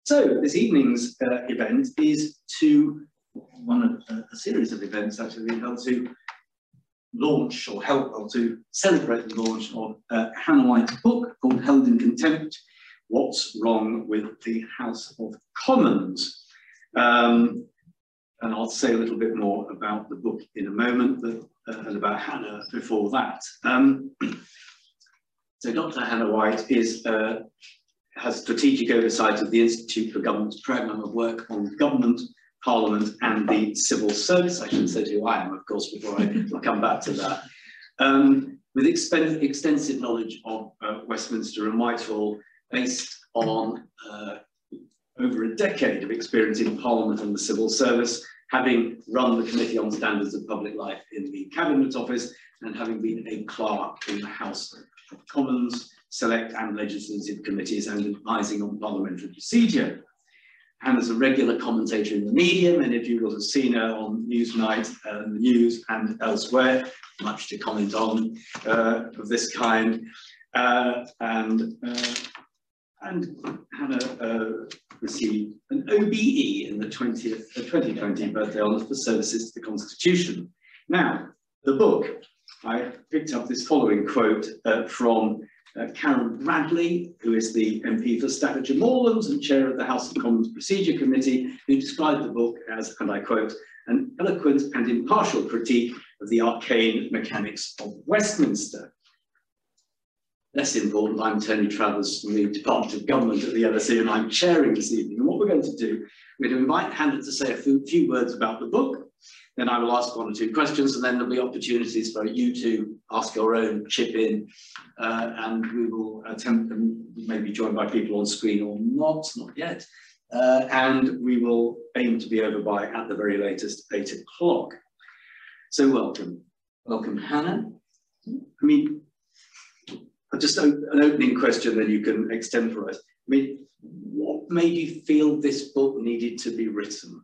So this evening's event is one of a series of events actually held to launch or help or to celebrate the launch of Hannah White's book called Held in Contempt: What's Wrong with the House of Commons? And I'll say a little bit more about the book in a moment, and about Hannah before that. So Dr. Hannah White has strategic oversight of the Institute for Government's programme of work on government, parliament and the civil service. I should say who I am, of course, before I'll come back to that. With extensive knowledge of Westminster and Whitehall, based on over a decade of experience in Parliament and the civil service, having run the Committee on Standards of Public Life in the Cabinet Office, and having been a clerk in the House of Commons, Select and Legislative Committees, and advising on parliamentary procedure. Hannah's a regular commentator in the media. Many of you will have seen her on Newsnight, the news and elsewhere, much to comment on of this kind. And Hannah received an OBE in the 2020 birthday honours for services to the Constitution. Now, the book, I picked up this following quote from Karen Bradley, who is the MP for Staffordshire Moorlands and chair of the House of Commons Procedure Committee, who described the book as, and I quote, an eloquent and impartial critique of the arcane mechanics of Westminster. Less important, I'm Tony Travers from the Department of Government at the LSE, and I'm chairing this evening. And what we're going to do, we're going to invite Hannah to say a few words about the book. Then I will ask one or two questions, and then there'll be opportunities for you to ask your own, chip in, and we will attempt, and maybe joined by people on screen or not yet. And we will aim to be over by, at the very latest, 8 o'clock. So welcome, Hannah. I mean, just an opening question, then you can extemporize. I mean, what made you feel this book needed to be written?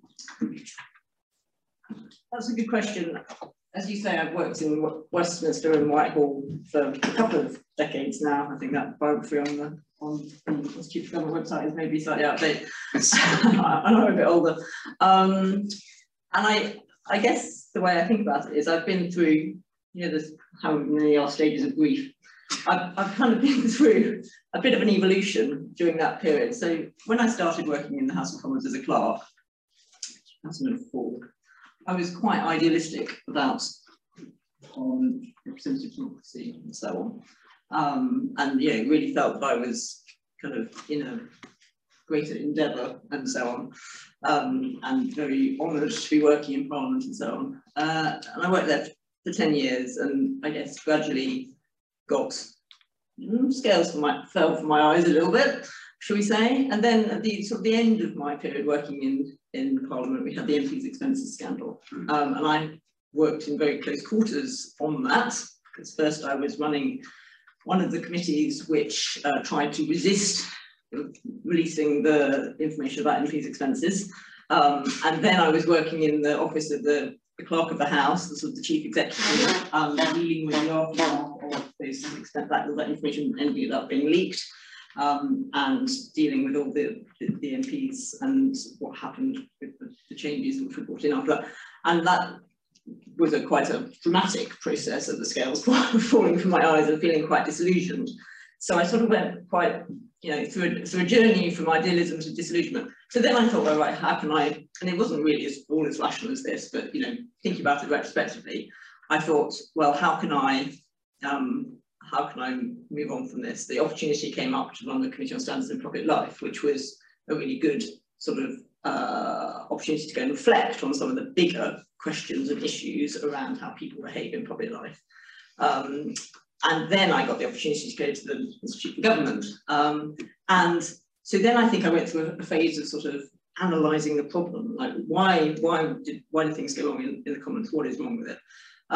That's a good question. As you say, I've worked in Westminster and Whitehall for a couple of decades now. I think that biography on the Institute for Government website is maybe slightly outdated. I know I'm a bit older. And I guess the way I think about it is I've been through, there's how many are stages of grief. I've kind of been through a bit of an evolution during that period. So when I started working in the House of Commons as a clerk, 2004, I was quite idealistic about representative democracy and so on, and really felt that I was kind of in a greater endeavour and so on, and very honoured to be working in Parliament and so on. And I worked there for 10 years, and I guess gradually got scales fell from my eyes a little bit, shall we say. And then at the end of my period working in Parliament, we had the MP's expenses scandal. And I worked in very close quarters on that, because first I was running one of the committees which tried to resist releasing the information about MP's expenses. And then I was working in the office of the clerk of the House, the sort of the chief executive, dealing with the aftermath of this extent that information ended up being leaked. And dealing with all the MPs and what happened with the changes which were brought in after that. And that was quite a dramatic process of the scales falling from my eyes and feeling quite disillusioned. So I sort of went quite, through a journey from idealism to disillusionment. So then I thought, well, right, how can I, and it wasn't really all as rational as this, but, thinking about it retrospectively, I thought, well, how can I move on from this? The opportunity came up to run the Committee on Standards in Public Life, which was a really good sort of opportunity to go and reflect on some of the bigger questions and issues around how people behave in public life. And then I got the opportunity to go to the Institute for Government. And so then I think I went through a phase of sort of analysing the problem, like why do things go wrong in the Commons? What is wrong with it?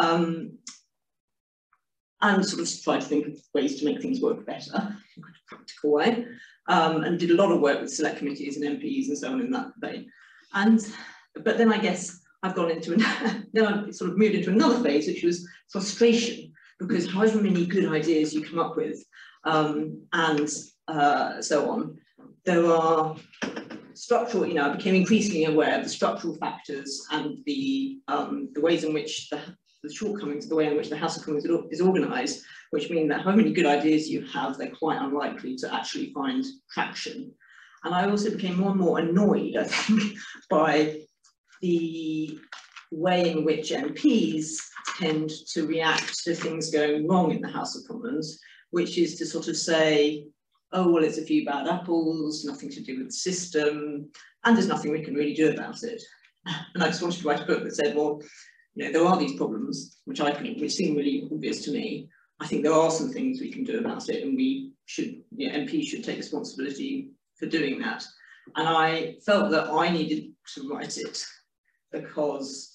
And sort of tried to think of ways to make things work better in a practical way, and did a lot of work with select committees and MPs and so on in that vein. But then I guess I've gone into, then I've sort of moved into another phase, which was frustration, because however many good ideas you come up with, and so on, there are structural, you know, I became increasingly aware of the structural factors and the ways in which the shortcomings, the way in which the House of Commons is organised, which mean that however many good ideas you have, they're quite unlikely to actually find traction. And I also became more and more annoyed, I think, by the way in which MPs tend to react to things going wrong in the House of Commons, which is to sort of say, oh, well, it's a few bad apples, nothing to do with the system, and there's nothing we can really do about it. And I just wanted to write a book that said, well, you know, there are these problems, which seem really obvious to me. I think there are some things we can do about it, and we should, you know, MPs should take responsibility for doing that. And I felt that I needed to write it because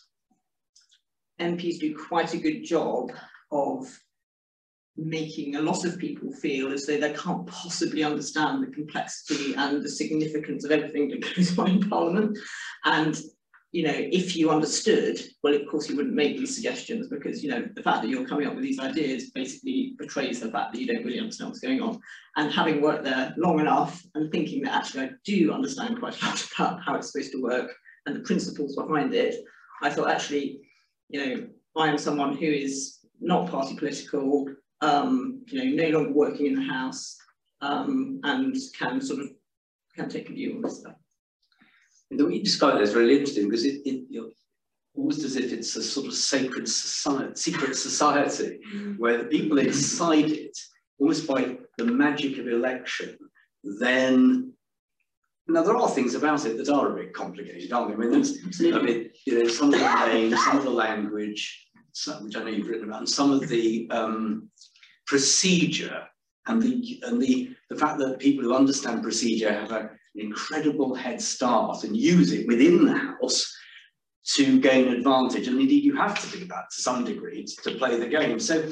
MPs do quite a good job of making a lot of people feel as though they can't possibly understand the complexity and the significance of everything that goes on in Parliament. And, you know, if you understood, well, of course you wouldn't make these suggestions, because, you know, the fact that you're coming up with these ideas basically betrays the fact that you don't really understand what's going on. And having worked there long enough and thinking that actually I do understand quite a lot about how it's supposed to work and the principles behind it, I thought actually, you know, I am someone who is not party political, you know, no longer working in the House, and can take a view on this stuff. The way you describe it is really interesting, because you're almost as if it's a sort of sacred society, secret society, where the people inside it, almost by the magic of election, then, now there are things about it that are a bit complicated, aren't they? I mean, you know, some of the names, some of the language, which I know you've written about, and some of the procedure, and the fact that people who understand procedure have an incredible head start and use it within the House to gain advantage. And indeed, you have to do that to some degree to play the game. So,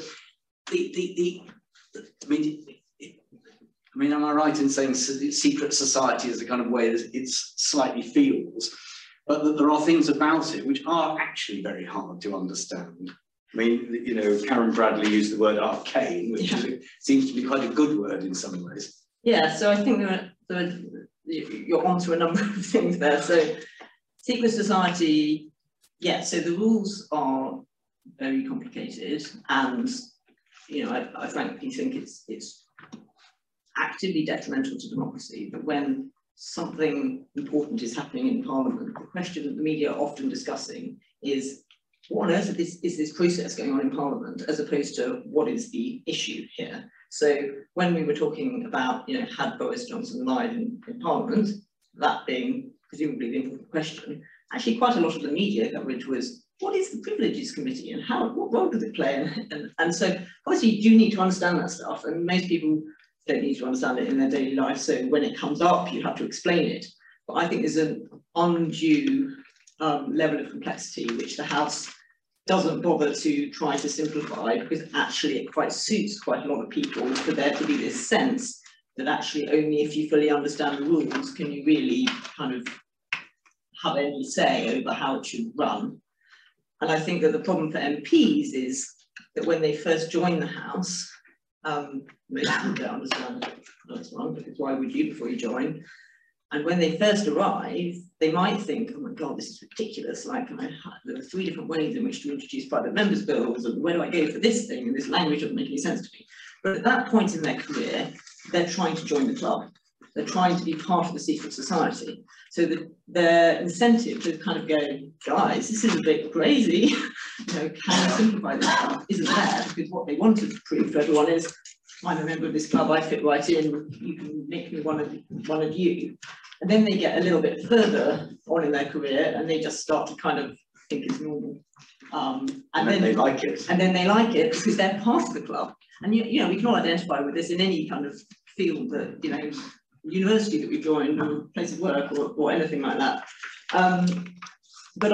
I mean, am I right in saying secret society is the kind of way that it slightly feels, but that there are things about it which are actually very hard to understand? I mean, you know, Karen Bradley used the word arcane, which seems to be quite a good word in some ways. Yeah, so I think you're onto a number of things there. So secret society, yeah, so the rules are very complicated, and, you know, I frankly think it's actively detrimental to democracy. But when something important is happening in Parliament, the question that the media are often discussing is, what on earth is this process going on in Parliament, as opposed to what is the issue here? So when we were talking about, you know, had Boris Johnson lied in Parliament, that being presumably the important question, actually quite a lot of the media coverage was, what is the Privileges Committee and what role does it play? And so obviously you do need to understand that stuff, and most people don't need to understand it in their daily life, so when it comes up you have to explain it. But I think there's an undue level of complexity which the House doesn't bother to try to simplify, because actually it quite suits quite a lot of people for there to be this sense that actually only if you fully understand the rules can you really kind of have any say over how it should run. And I think that the problem for MPs is that when they first join the House, most people don't understand that's one, because why would you before you join? And when they first arrive, they might think, oh my God, this is ridiculous. Like, there are 3 different ways in which to introduce private members' bills, and where do I go for this thing? And this language doesn't make any sense to me. But at that point in their career, they're trying to join the club. They're trying to be part of the secret society. So their incentive to kind of go, guys, this is a bit crazy. You know, can you simplify this stuff? Isn't there, because what they wanted to prove to everyone is, I'm a member of this club, I fit right in, you can make me one of you. And then they get a little bit further on in their career and they just start to kind of think it's normal. And then they like it. And then they like it because they're part of the club. And you know, we can all identify with this in any kind of field that, you know, university that we join, or place of work, or anything like that. But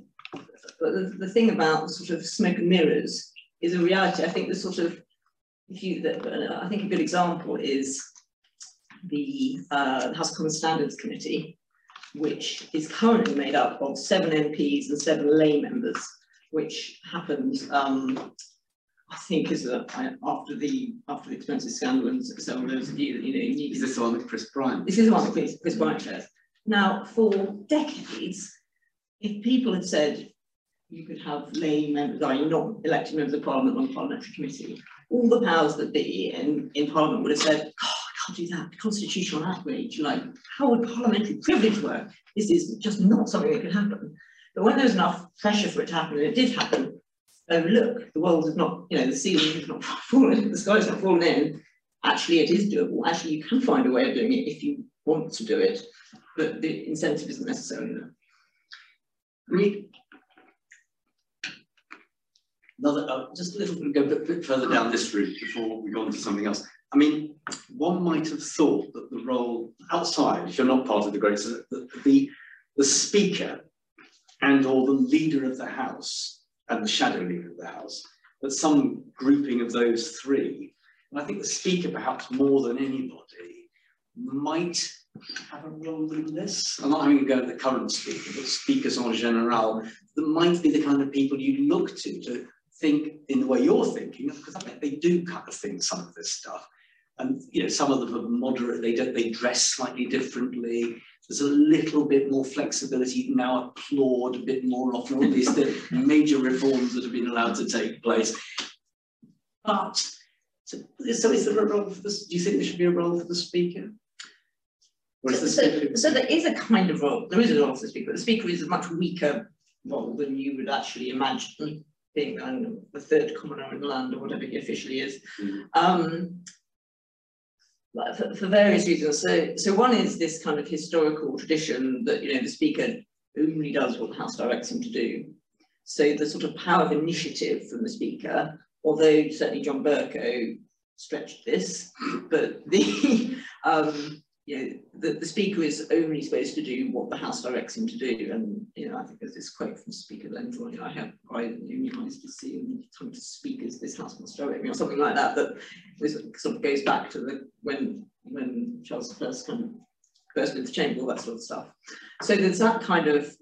the thing about sort of smoke and mirrors is a reality. I think the sort of, I think a good example is the House of Commons Standards Committee, which is currently made up of 7 MPs and 7 lay members, which happened I think is that after the expensive scandal and so on, there was a view that, you know, you needed. Is this the one that Chris Bryant? This is the one that Chris Bryant chairs. Now, for decades, if people had said you could have lay members, i.e. not elected members of Parliament on the parliamentary committee, all the powers that be in Parliament would have said, oh, I can't do that, constitutional outrage, like, how would parliamentary privilege work? This is just not something that could happen. But when there's enough pressure for it to happen, and it did happen, oh look, the world is not, you know, the ceiling is not fallen, the sky's not fallen in, actually it is doable, actually you can find a way of doing it if you want to do it, but the incentive isn't necessarily there. Another, just a little bit, go a bit further down this route before we go on to something else. I mean, one might have thought that the role outside, if you're not part of the Great, the Speaker and or the leader of the House and the shadow leader of the House, that some grouping of those three, and I think the Speaker perhaps more than anybody, might have a role in this. I'm not having a go at the current Speaker, but speakers en general, that might be the kind of people you look to think in the way you're thinking, because I bet they do kind of think some of this stuff. And you know, some of them are moderate, they dress slightly differently. There's a little bit more flexibility, now applaud a bit more often, all these major reforms that have been allowed to take place. But, so is there a role for this? Do you think there should be a role for the Speaker? So there is a kind of role, there is a role for the Speaker, but the Speaker is a much weaker role than you would actually imagine, being the third commoner in the land, or whatever he officially is. For various reasons. So one is this kind of historical tradition that, you know, the Speaker only does what the House directs him to do. So the sort of power of initiative from the Speaker, although certainly John Bercow stretched this, but the you know, the Speaker is only supposed to do what the House directs him to do. And, you know, I think there's this quote from Speaker Lenthal, you know, I have unionised to see and time to speak as this House must direct me, or something like that, that sort of goes back to when Charles I kind of burst into the chamber, all that sort of stuff. So there's that kind of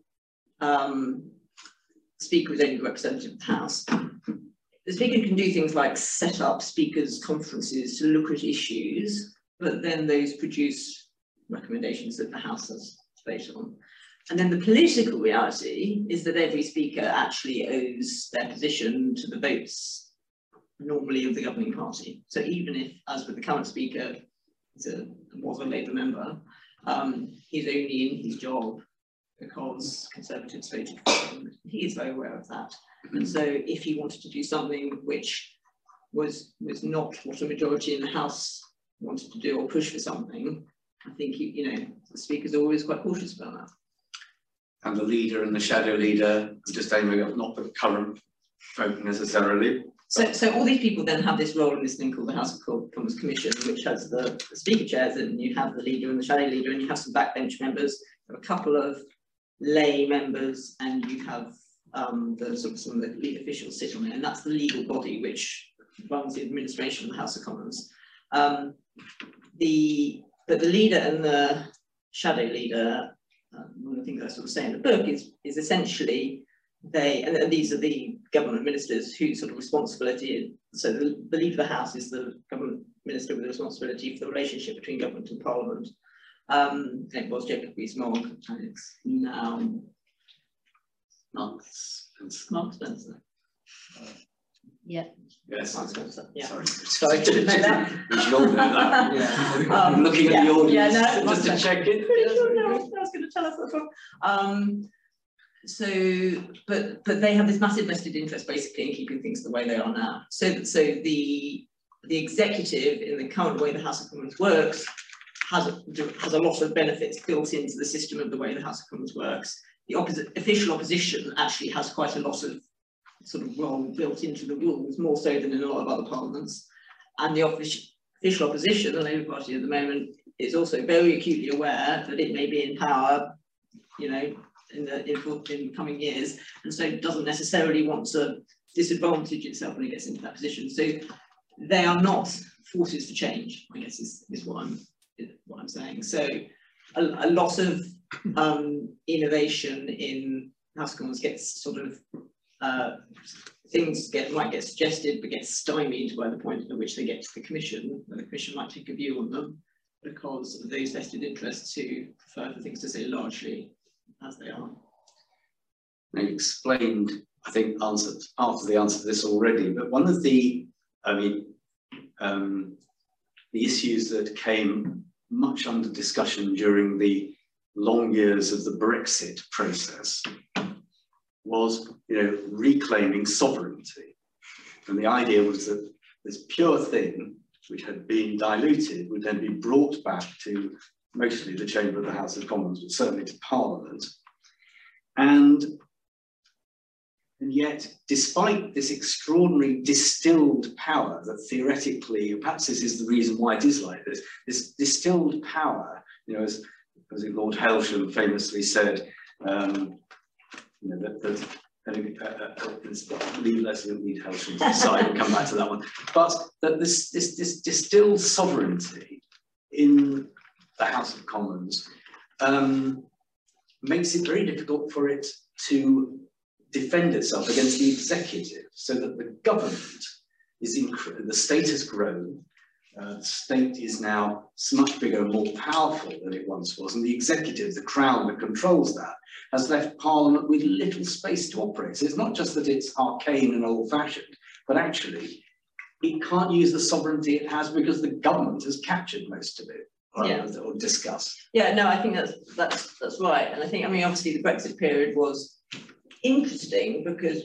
Speaker is only the representative of the House. The Speaker can do things like set up Speakers' conferences to look at issues, but then those produce recommendations that the House has debate on. And then the political reality is that every Speaker actually owes their position to the votes, normally of the governing party. So even if, as with the current Speaker, was a Labour member, he's only in his job because Conservatives voted for him. He is very aware of that. And so if he wanted to do something which was not what a majority in the House wanted to do, or push for something, I think the Speaker's always quite cautious about that. And the leader and the shadow leader, just aiming at not the current folk necessarily. So all these people then have this role in this thing called the House of Commons Commission, which has the Speaker chairs, and you have the leader and the shadow leader, and you have some backbench members, you have a couple of lay members, and you have some of the lead officials sit on it, and that's the legal body which runs the administration of the House of Commons. But the leader and the shadow leader, one of the things I sort of say in the book is essentially and these are the government ministers whose sort of responsibility is, so the leader of the House is the government minister with the responsibility for the relationship between government and Parliament. It was Jacob Rees-Mogg, and it's now Mark Spencer. Yeah. Yes. Mark Spencer. Yeah. Sorry. I didn't know that. We should all know that. Yeah. I'm looking at the audience just to check it. I was going to tell us that. But they have this massive vested interest basically in keeping things the way they are now. So the executive, in the current way the House of Commons works, has a lot of benefits built into the system of the way the House of Commons works. The official opposition actually has quite a lot of sort of role built into the rules, more so than in a lot of other parliaments. And the official opposition, the Labour Party at the moment, is also very acutely aware that it may be in power, in coming years, and so doesn't necessarily want to disadvantage itself when it gets into that position. So they are not forces for change, I guess is what I'm saying. So a lot of innovation in House of Commons gets sort of things might get suggested but get stymied by the point at which they get to the Commission, and the Commission might take a view on them because of those vested interests who prefer for things to stay largely as they are. Now, you explained, I think, part of the answer to this already, but one of the, the issues that came much under discussion during the long years of the Brexit process was, reclaiming sovereignty. And the idea was that this pure thing, which had been diluted, would then be brought back to mostly the chamber of the House of Commons, but certainly to Parliament. And yet, despite this extraordinary distilled power that theoretically, perhaps this is the reason why it is like this distilled power, as Lord Hailsham famously said, let's leave Hailsham to the side and come back to that one. But that this distilled sovereignty in the House of Commons makes it very difficult for it to defend itself against the executive, so that the government is the state has grown. The state is now much bigger and more powerful than it once was, and the executive, the crown that controls that, has left Parliament with little space to operate. So it's not just that it's arcane and old-fashioned, but actually it can't use the sovereignty it has because the government has captured most of it, or discussed. Yeah, no, I think that's right, and I think, obviously the Brexit period was interesting because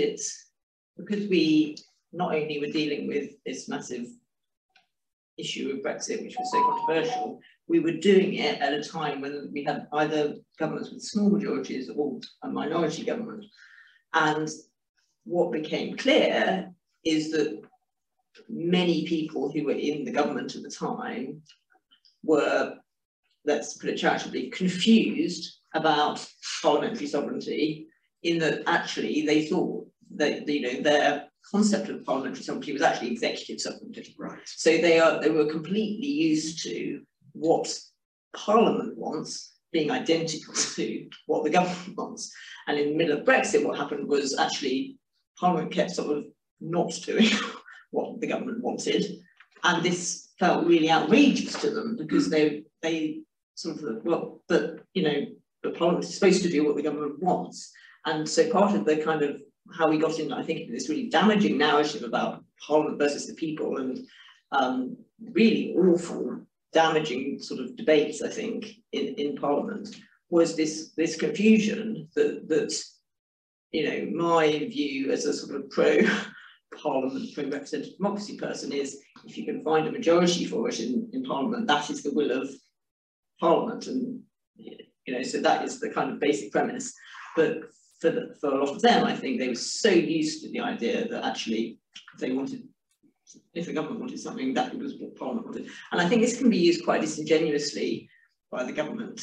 we not only were dealing with this massive issue of Brexit, which was so controversial, we were doing it at a time when we had either governments with small majorities or a minority government. And what became clear is that many people who were in the government at the time were, let's put it charitably, confused about parliamentary sovereignty, in that actually they thought that their concept of parliamentary sovereignty was actually executive sovereignty. Right. So they were completely used to what Parliament wants being identical to what the government wants. And in the middle of Brexit, what happened was actually Parliament kept sort of not doing what the government wanted. And this felt really outrageous to them because they sort of thought, well, but Parliament is supposed to do what the government wants. And so part of the kind of how we got in, I think, this really damaging narrative about Parliament versus the people, and really awful, damaging sort of debates, I think, in Parliament, was this confusion that my view as a sort of pro-Parliament, pro-representative democracy person is, if you can find a majority for it in Parliament, that is the will of Parliament, and so that is the kind of basic premise. But for a lot of them, I think they were so used to the idea that actually if the government wanted something, that was what Parliament wanted. And I think this can be used quite disingenuously by the government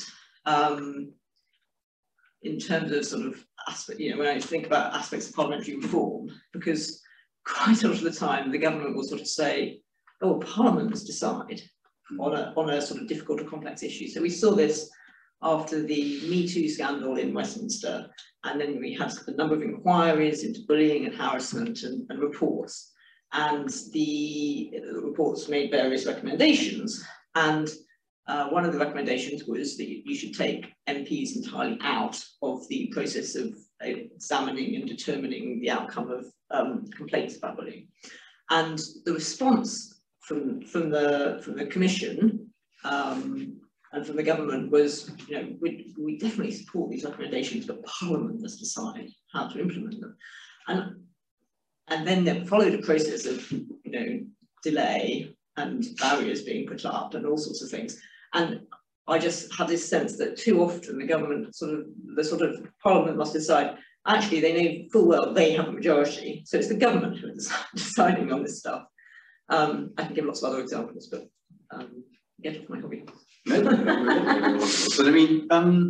in terms of sort of aspect, when I think about aspects of parliamentary reform, because quite a lot of the time the government will sort of say, oh, Parliament must decide on a sort of difficult or complex issue. So we saw this after the Me Too scandal in Westminster, and then we had a number of inquiries into bullying and harassment and reports. And the reports made various recommendations. And one of the recommendations was that you should take MPs entirely out of the process of examining and determining the outcome of complaints about bullying. And the response from the Commission and from the government was, we definitely support these recommendations, but Parliament must decide how to implement them. And then there followed a process of, delay and barriers being put up and all sorts of things. And I just had this sense that too often the government the Parliament must decide. Actually, they know full well they have a majority, so it's the government who is deciding on this stuff. I can give lots of other examples, but get off my hobby. No, but I mean,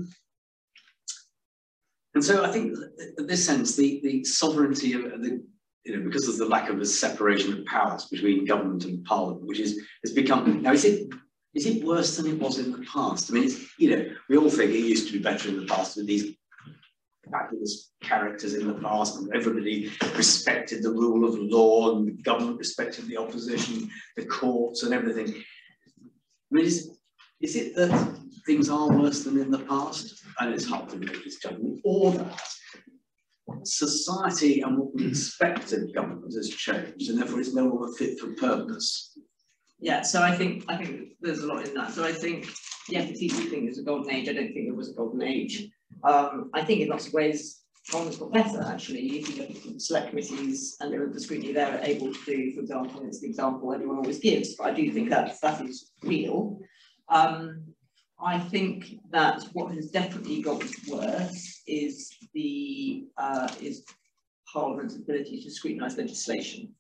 and so I think in this sense, the sovereignty of the, because of the lack of a separation of powers between government and Parliament, which has become, now is it worse than it was in the past? I mean, we all think it used to be better in the past with these fabulous characters in the past, and everybody respected the rule of law, and the government respected the opposition, the courts, and everything. I mean, is it that things are worse than in the past, and it's hard to make this judgment, or that society and what we expect of government has changed, and therefore it's no longer fit for purpose? Yeah, so I think there's a lot in that. So I think, yes, it's easy to think there's a golden age. I don't think there was a golden age. I think in lots of ways, Parliament's got better, actually. If you look at select committees and the scrutiny they're able to do, for example, it's the example everyone always gives, but I do think that is real. I think that what has definitely got worse is is Parliament's ability to scrutinise legislation.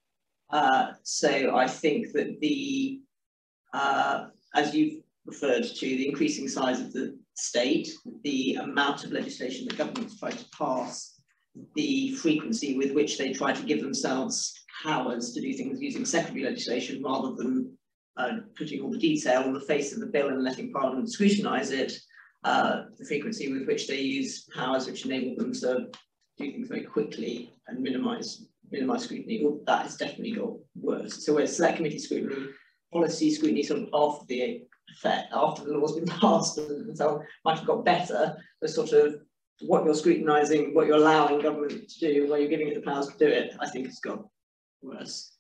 So I think that as you've referred to, the increasing size of the state, the amount of legislation that governments try to pass, the frequency with which they try to give themselves powers to do things using secondary legislation rather than putting all the detail on the face of the bill and letting Parliament scrutinise it, the frequency with which they use powers which enable them to do things very quickly and minimise scrutiny, all that has definitely got worse. So where select committee scrutiny, policy scrutiny sort of after the law's been passed and so on might have got better, the sort of what you're scrutinising, what you're allowing government to do, where you're giving it the powers to do it, I think has got worse.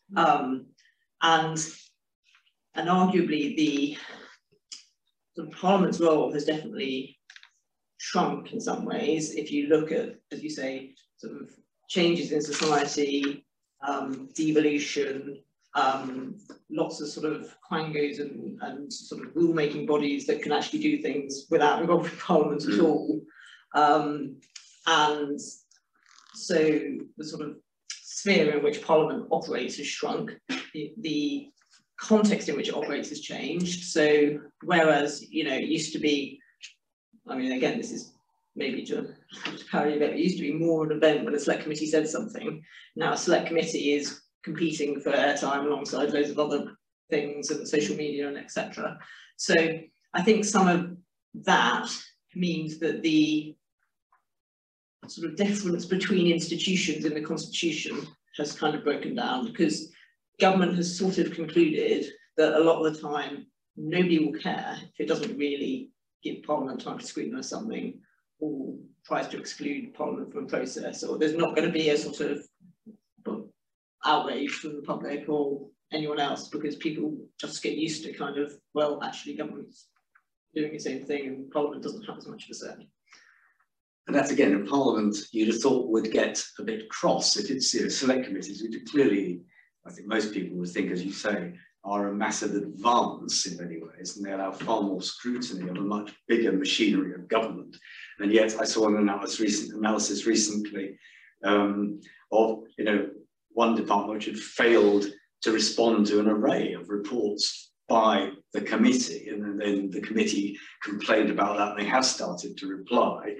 And arguably the sort of Parliament's role has definitely shrunk in some ways. If you look at, as you say, sort of changes in society, devolution, lots of sort of quangos and sort of rule-making bodies that can actually do things without involving Parliament at all. And so the sort of sphere in which Parliament operates has shrunk. The context in which it operates has changed. So whereas, you know, it used to be, I mean, again, this is maybe to parody a bit, it used to be more an event when a select committee said something. Now a select committee is competing for airtime alongside loads of other things and social media and etc. So I think some of that means that the sort of difference between institutions in the Constitution has kind of broken down, because government has sort of concluded that a lot of the time nobody will care if it doesn't really give Parliament time to scrutinise something or tries to exclude Parliament from a process, or there's not going to be a sort of outrage from the public or anyone else because people just get used to kind of, well, actually government's doing the same thing and Parliament doesn't have as much of a say. And that's again, a Parliament you'd have thought would get a bit cross if it's, you know, select committees, which are clearly, I think most people would think, as you say, are a massive advance in many ways, and they allow far more scrutiny of a much bigger machinery of government. And yet I saw an analysis recently of, you know, one department which had failed to respond to an array of reports by the committee, and then the committee complained about that and they have started to reply.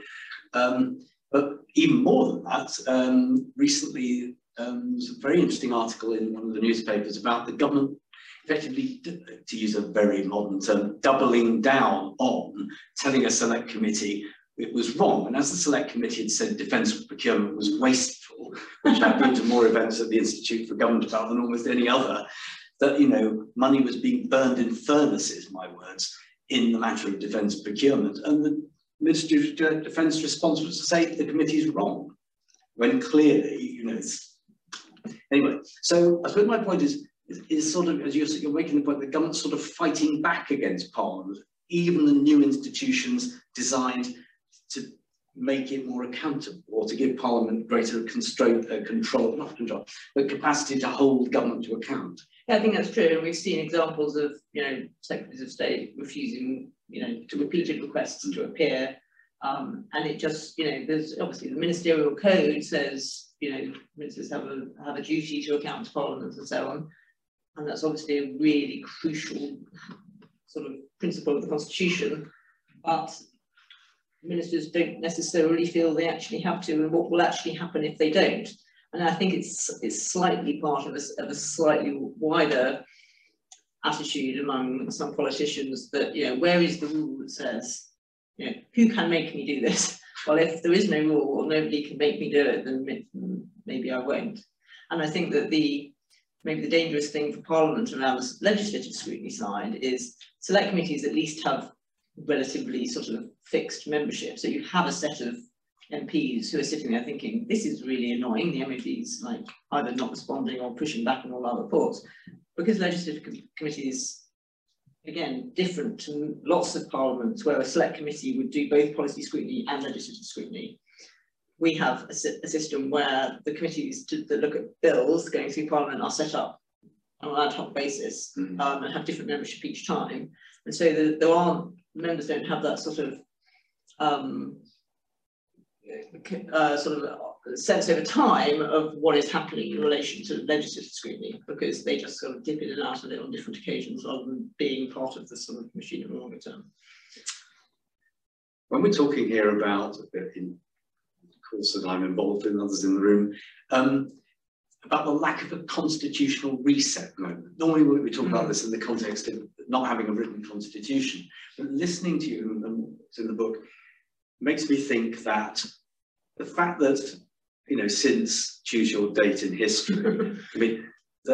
But even more than that, recently there was a very interesting article in one of the newspapers about the government effectively, to use a very modern term, doubling down on telling a select committee it was wrong. And as the select committee had said, defence procurement was wasteful, which I've been to more events at the Institute for Government about than almost any other, that, you know, money was being burned in furnaces, my words, in the matter of defence procurement. And the Ministry of Defence response was to say the committee is wrong, when clearly, you know, it's... Anyway, so I suppose my point is sort of, as you're making the point, the government's sort of fighting back against Parliament, even the new institutions designed to make it more accountable, or to give Parliament greater control, not control, but capacity to hold government to account. Yeah, I think that's true, and we've seen examples of, you know, secretaries of state refusing, you know, to repeated requests to appear, and it just, you know, there's obviously the ministerial code says, you know, ministers have a duty to account to Parliament and so on, and that's obviously a really crucial sort of principle of the Constitution, but ministers don't necessarily feel they actually have to, and what will actually happen if they don't. And I think it's slightly part of a slightly wider attitude among some politicians that, you know, where is the rule that says, you know, who can make me do this? well, if there is no rule or nobody can make me do it, then maybe I won't. And I think that maybe the dangerous thing for Parliament around the legislative scrutiny side is select committees at least have relatively sort of fixed membership. So you have a set of MPs who are sitting there thinking, this is really annoying, the MPs like either not responding or pushing back on all our reports. Because legislative committees, again, different to lots of parliaments where a select committee would do both policy scrutiny and legislative scrutiny. We have a system where the committees that look at bills going through Parliament are set up on an ad hoc basis and have different membership each time. And so members don't have that sort of sense over time of what is happening in relation to legislative scrutiny, because they just sort of dip in and out of it on different occasions rather than being part of the sort of machine in the longer term. When we're talking here about, in the course that I'm involved in, others in the room, about the lack of a constitutional reset moment. Normally we talk about this in the context of not having a written constitution, but listening to you and what's in the book makes me think that the fact that, you know, since choose your date in history, I mean,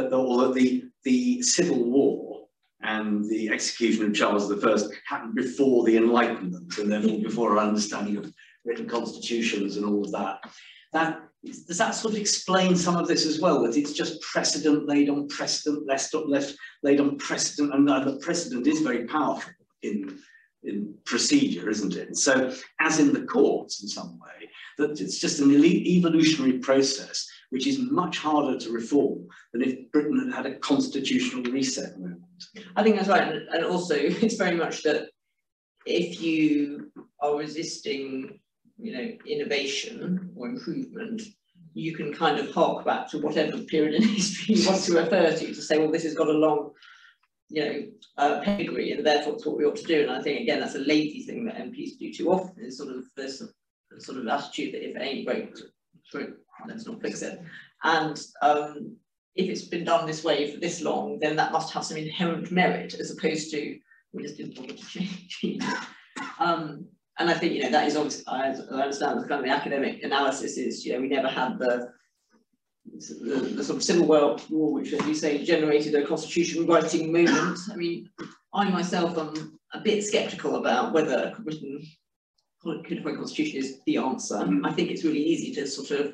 the Civil War and the execution of Charles I happened before the Enlightenment, and therefore before our understanding of written constitutions and all of that. Does that sort of explain some of this as well, that it's just precedent laid on precedent, left laid on precedent, and the precedent is very powerful in procedure, isn't it? So, as in the courts in some way, that it's just an evolutionary process which is much harder to reform than if Britain had a constitutional reset moment. I think that's right, and also it's very much that if you are resisting, you know, innovation or improvement, you can kind of hark back to whatever period in history you want to refer to say, well, this has got a long, you know, pedigree, and therefore it's what we ought to do. And I think, again, that's a lazy thing that MPs do too often, is sort of this sort of attitude that if it ain't broke, let's not fix it. And if it's been done this way for this long, then that must have some inherent merit, as opposed to we just didn't want it to change. And I think, you know, that is obviously, I understand the kind of the academic analysis is, you know, we never had the sort of Civil War, which, as you say, generated a constitution writing movement. I mean, I myself am a bit sceptical about whether a written codified constitution is the answer. I think it's really easy to sort of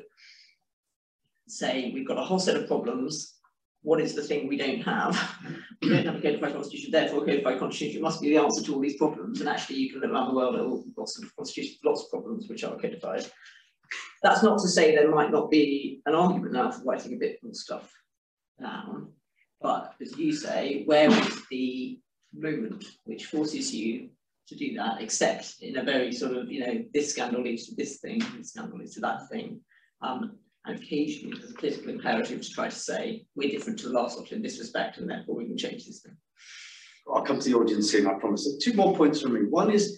say we've got a whole set of problems. What is the thing we don't have? We don't have a codified constitution, therefore a codified constitution must be the answer to all these problems. And actually you can look around the world at lots of constitutions, lots of problems which are codified. That's not to say there might not be an argument now for writing a bit more stuff down. But as you say, where is the moment which forces you to do that, except in a very sort of, you know, this scandal leads to this thing, this scandal leads to that thing. And occasionally there's a political imperative to try to say we're different to the last lot in this respect, and therefore we can change this thing. I'll come to the audience soon, I promise. Two more points from me. One is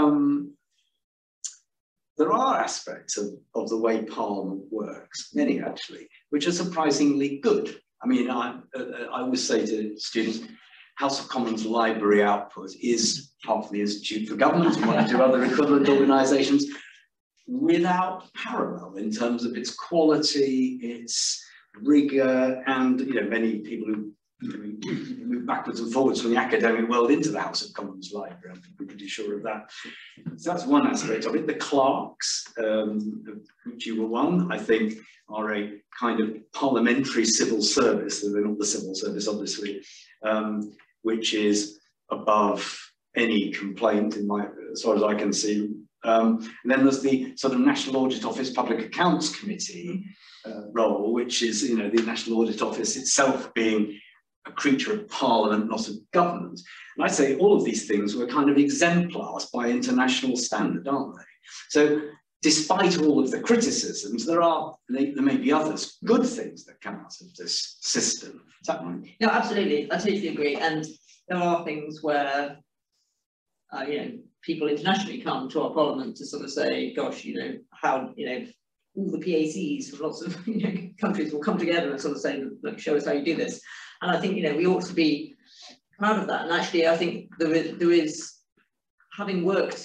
there are aspects of the way Parliament works, many actually, which are surprisingly good. I mean, I always say to students, House of Commons library output is half the Institute for Government and one or two other equivalent organisations, without parallel in terms of its quality, its rigour, and, you know, many people who move backwards and forwards from the academic world into the House of Commons library. I'm pretty sure of that. So that's one aspect of it. The clerks, which you were one, I think, are a kind of parliamentary civil service. They're not the civil service, obviously, which is above any complaint, as far as I can see. And then there's the sort of National Audit Office Public Accounts Committee role, which is, you know, the National Audit Office itself being a creature of Parliament, not of government. And I'd say all of these things were kind of exemplars by international standard, aren't they? So despite all of the criticisms, there may be others, good things that come out of this system. Is that right? No, absolutely. I totally agree. And there are things where, you know, people internationally come to our Parliament to sort of say, gosh, you know, how, you know, all the PACs from lots of, you know, countries will come together and sort of say, look, show us how you do this. And I think, you know, we ought to be proud of that. And actually, I think there is having worked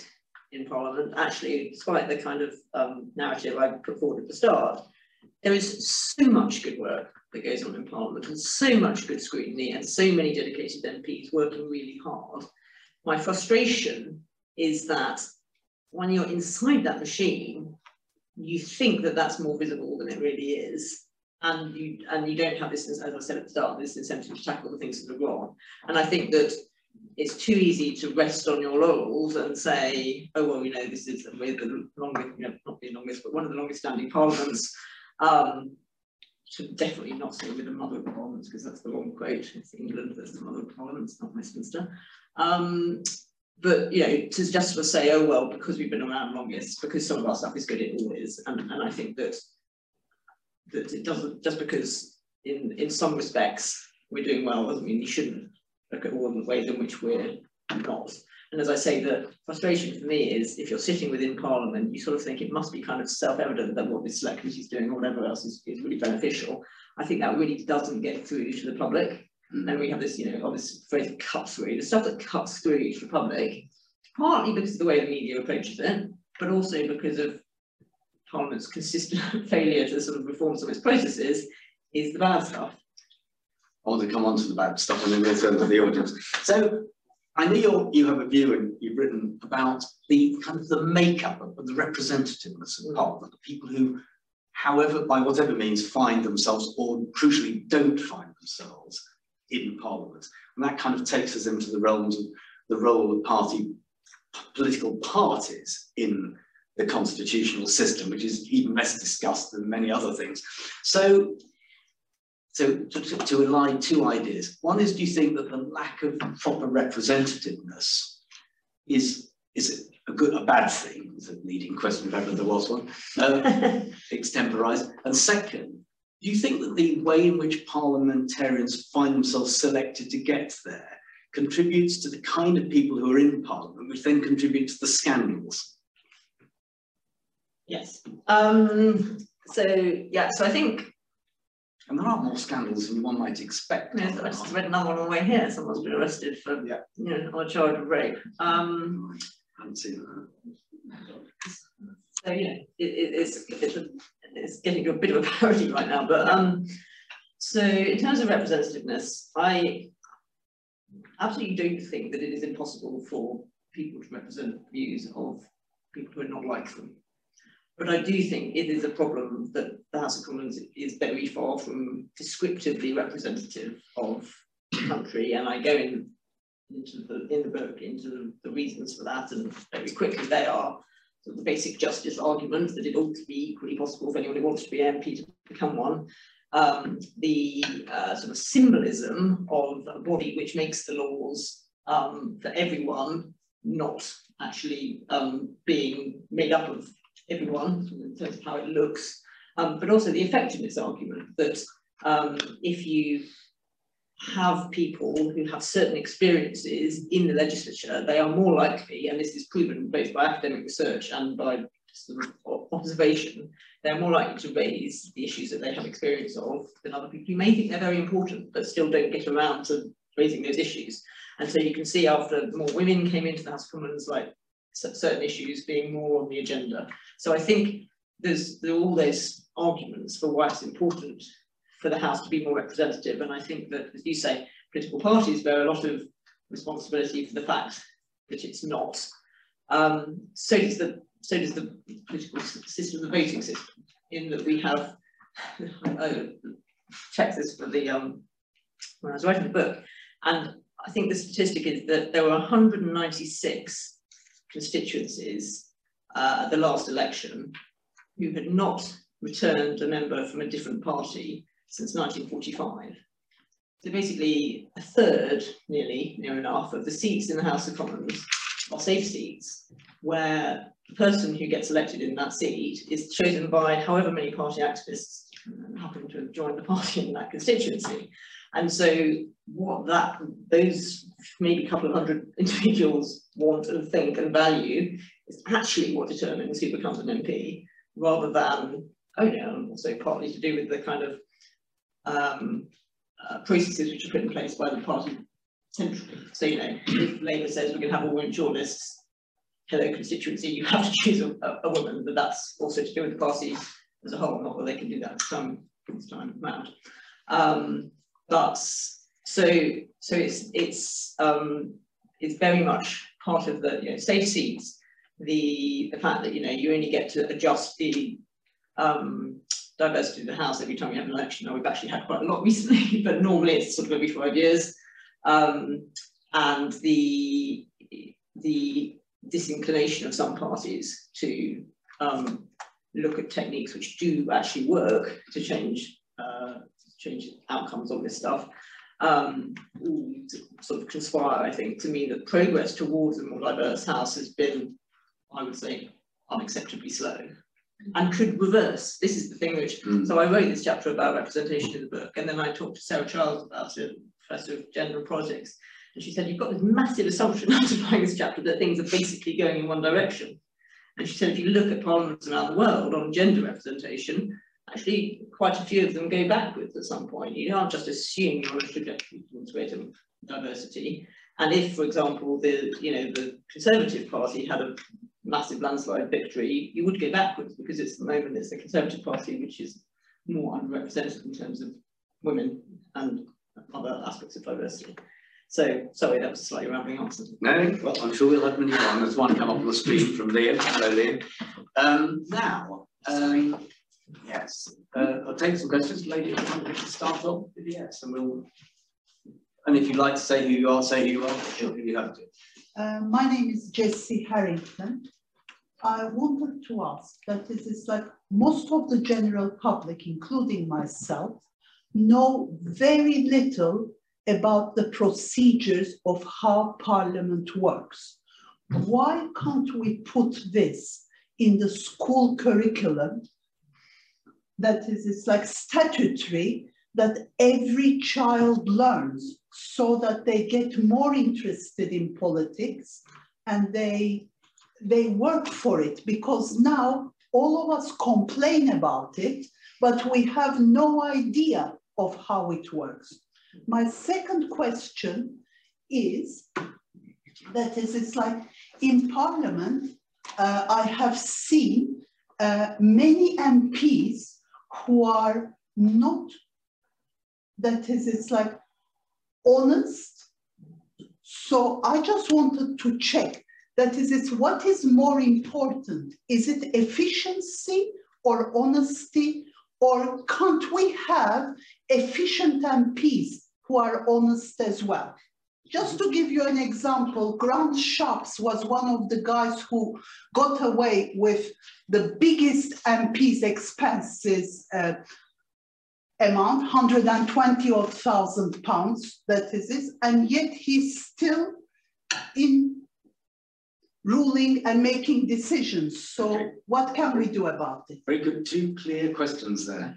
in Parliament, actually, despite the kind of narrative I put forward at the start, there is so much good work that goes on in Parliament and so much good scrutiny and so many dedicated MPs working really hard. My frustration is that when you're inside that machine, you think that that's more visible than it really is. And you don't have this, as I said at the start, this incentive to tackle the things that are wrong. And I think that it's too easy to rest on your laurels and say, oh, well, you know, this is we're the longest, you know, not the longest, but one of the longest standing parliaments. Definitely not say with the mother of parliaments, because that's the wrong quote. It's England that's the mother of parliaments, not Westminster. But you know, to just sort of say, oh well, because we've been around longest, because some of our stuff is good, it all is. And I think that it doesn't, just because in some respects we're doing well doesn't mean you shouldn't look at all the ways in which we're not. And as I say, the frustration for me is if you're sitting within Parliament, you sort of think it must be kind of self-evident that what this select committee is doing or whatever else is really beneficial. I think that really doesn't get through to the public. And we have this, you know, obvious phrase of cut through, the stuff that cuts through to the public, partly because of the way the media approaches it, but also because of Parliament's consistent failure to sort of reform some of its processes, is the bad stuff. I want to come on to the bad stuff and then we'll turn to the audience. So I know you have a view, and you've written about the kind of the makeup of the representativeness of Parliament, the people who, however, by whatever means, find themselves, or crucially don't find themselves in Parliament. And that kind of takes us into the realms of the role of political parties in the constitutional system, which is even less discussed than many other things. So to align two ideas. One is, do you think that the lack of proper representativeness is a bad thing? It's a leading question if ever there was one, extemporised. And second, do you think that the way in which parliamentarians find themselves selected to get there contributes to the kind of people who are in Parliament, which then contribute to the scandals? Yes. So I think. And there are more scandals than one might expect. Yes, I just read another one on the way here. Someone's been arrested for, you know, on a charge of rape. I haven't seen that. So yeah, it's getting to a bit of a parody right now. But so in terms of representativeness, I absolutely don't think that it is impossible for people to represent views of people who are not like them. But I do think it is a problem that the House of Commons is very far from descriptively representative of the country, and I go in the book into the reasons for that, and very quickly they are sort of the basic justice argument that it ought to be equally possible for anyone who wants to be MP to become one, the sort of symbolism of a body which makes the laws for everyone, not actually being made up of everyone in terms of how it looks, but also the effectiveness argument that if you have people who have certain experiences in the legislature, they are more likely, and this is proven both by academic research and by sort of observation, they're more likely to raise the issues that they have experience of than other people who may think they're very important but still don't get around to raising those issues. And so you can see after more women came into the House of Commons, like certain issues being more on the agenda. So I think there are all those arguments for why it's important for the House to be more representative, and I think that, as you say, political parties bear a lot of responsibility for the fact that it's not. So does the political system, the voting system, in that we have. I checked this for the when I was writing the book, and I think the statistic is that there were 196 constituencies at the last election who had not returned a member from a different party since 1945. So basically a third, near enough, of the seats in the House of Commons are safe seats where the person who gets elected in that seat is chosen by however many party activists happen to have joined the party in that constituency. And so what those maybe a couple of hundred individuals want and think and value is actually what determines who becomes an MP, rather than, also partly to do with the kind of processes which are put in place by the party centrally. So, if Labour says we're going to have all women shortlists, hello constituency, you have to choose a woman, but that's also to do with the party as a whole, not that they can do that some time around. But so it's very much part of the safe seats, the fact that you only get to adjust the diversity of the House every time you have an election. Now, we've actually had quite a lot recently, but normally it's sort of every 5 years. And the disinclination of some parties to look at techniques which do actually work to change outcomes on this stuff, sort of conspire, I think, to mean that progress towards a more diverse House has been, I would say, unacceptably slow. And could reverse. This is the thing which, so I wrote this chapter about representation in the book, and then I talked to Sarah Childs about it, Professor of Gender and Politics, and she said, you've got this massive assumption underlying this chapter that things are basically going in one direction. And she said, if you look at parliaments around the world on gender representation, actually quite a few of them go backwards at some point. You can't just assume you're on a trajectory towards greater diversity. And if, for example, the Conservative Party had a massive landslide victory, you would go backwards, because it's the moment it's the Conservative Party which is more underrepresented in terms of women and other aspects of diversity. So, sorry, that was a slightly rambling answer. No, well, I'm sure we'll have many more. There's one come up on the screen from Liam. Hello, Liam. Yes, I'll take some questions. Lady, to start off with, yes, and if you'd like to say who you are, say who you are. Sure, you have to. My name is Jessie Harrington. I wanted to ask that it is like most of the general public, including myself, know very little about the procedures of how Parliament works. Why can't we put this in the school curriculum? That is, it's like statutory, that every child learns, so that they get more interested in politics and they work for it, because now all of us complain about it, but we have no idea of how it works. My second question is that it's like in Parliament, I have seen many MPs who are not, that is, it's like honest. So I just wanted to check, that is, it's what is more important? Is it efficiency or honesty? Or can't we have efficient MPs who are honest as well? Just to give you an example, Grant Shapps was one of the guys who got away with the biggest MP's expenses amount, 120,000 pounds, that is it, and yet he's still in ruling and making decisions. So okay, what can we do about it? Very good, two clear questions there.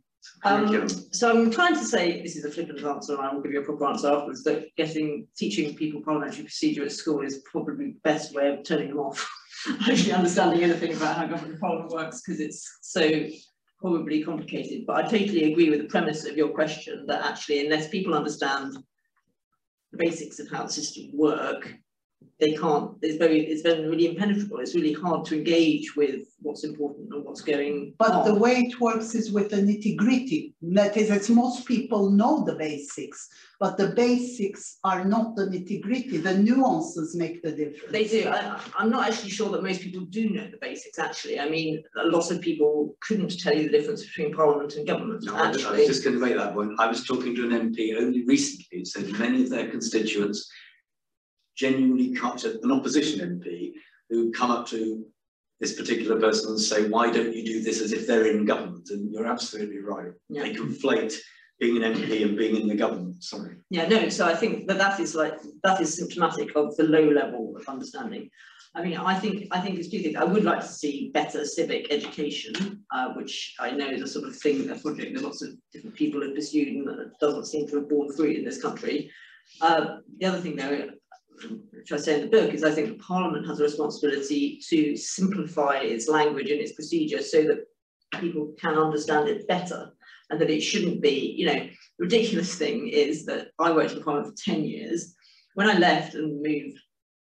So I'm trying to say, this is a flippant answer, and I will give you a proper answer afterwards, that teaching people parliamentary procedure at school is probably the best way of turning them off actually understanding anything about how government and parliament works, because it's so horribly complicated. But I totally agree with the premise of your question, that actually, unless people understand the basics of how the system work, they can't, it's been really impenetrable. It's really hard to engage with what's important and what's going on. But the way it works is with the nitty-gritty. That is, it's most people know the basics, but the basics are not the nitty-gritty. The nuances make the difference. They do. I'm not actually sure that most people do know the basics, actually. I mean, a lot of people couldn't tell you the difference between Parliament and government, no, actually. I was just going to make that point. I was talking to an MP only recently who said many of their constituents genuinely come to an opposition MP who come up to this particular person and say, why don't you do this, as if they're in government? And you're absolutely right. Yeah. They conflate being an MP and being in the government. Sorry. Yeah, no, so I think that is symptomatic of the low level of understanding. I mean, I think it's two things. I would like to see better civic education, which I know is a sort of thing, a project that lots of different people have pursued and that doesn't seem to have borne fruit in this country. The other thing, though, which I say in the book, is I think Parliament has a responsibility to simplify its language and its procedure so that people can understand it better, and that it shouldn't be, you know, the ridiculous thing is that I worked in Parliament for 10 years. When I left and moved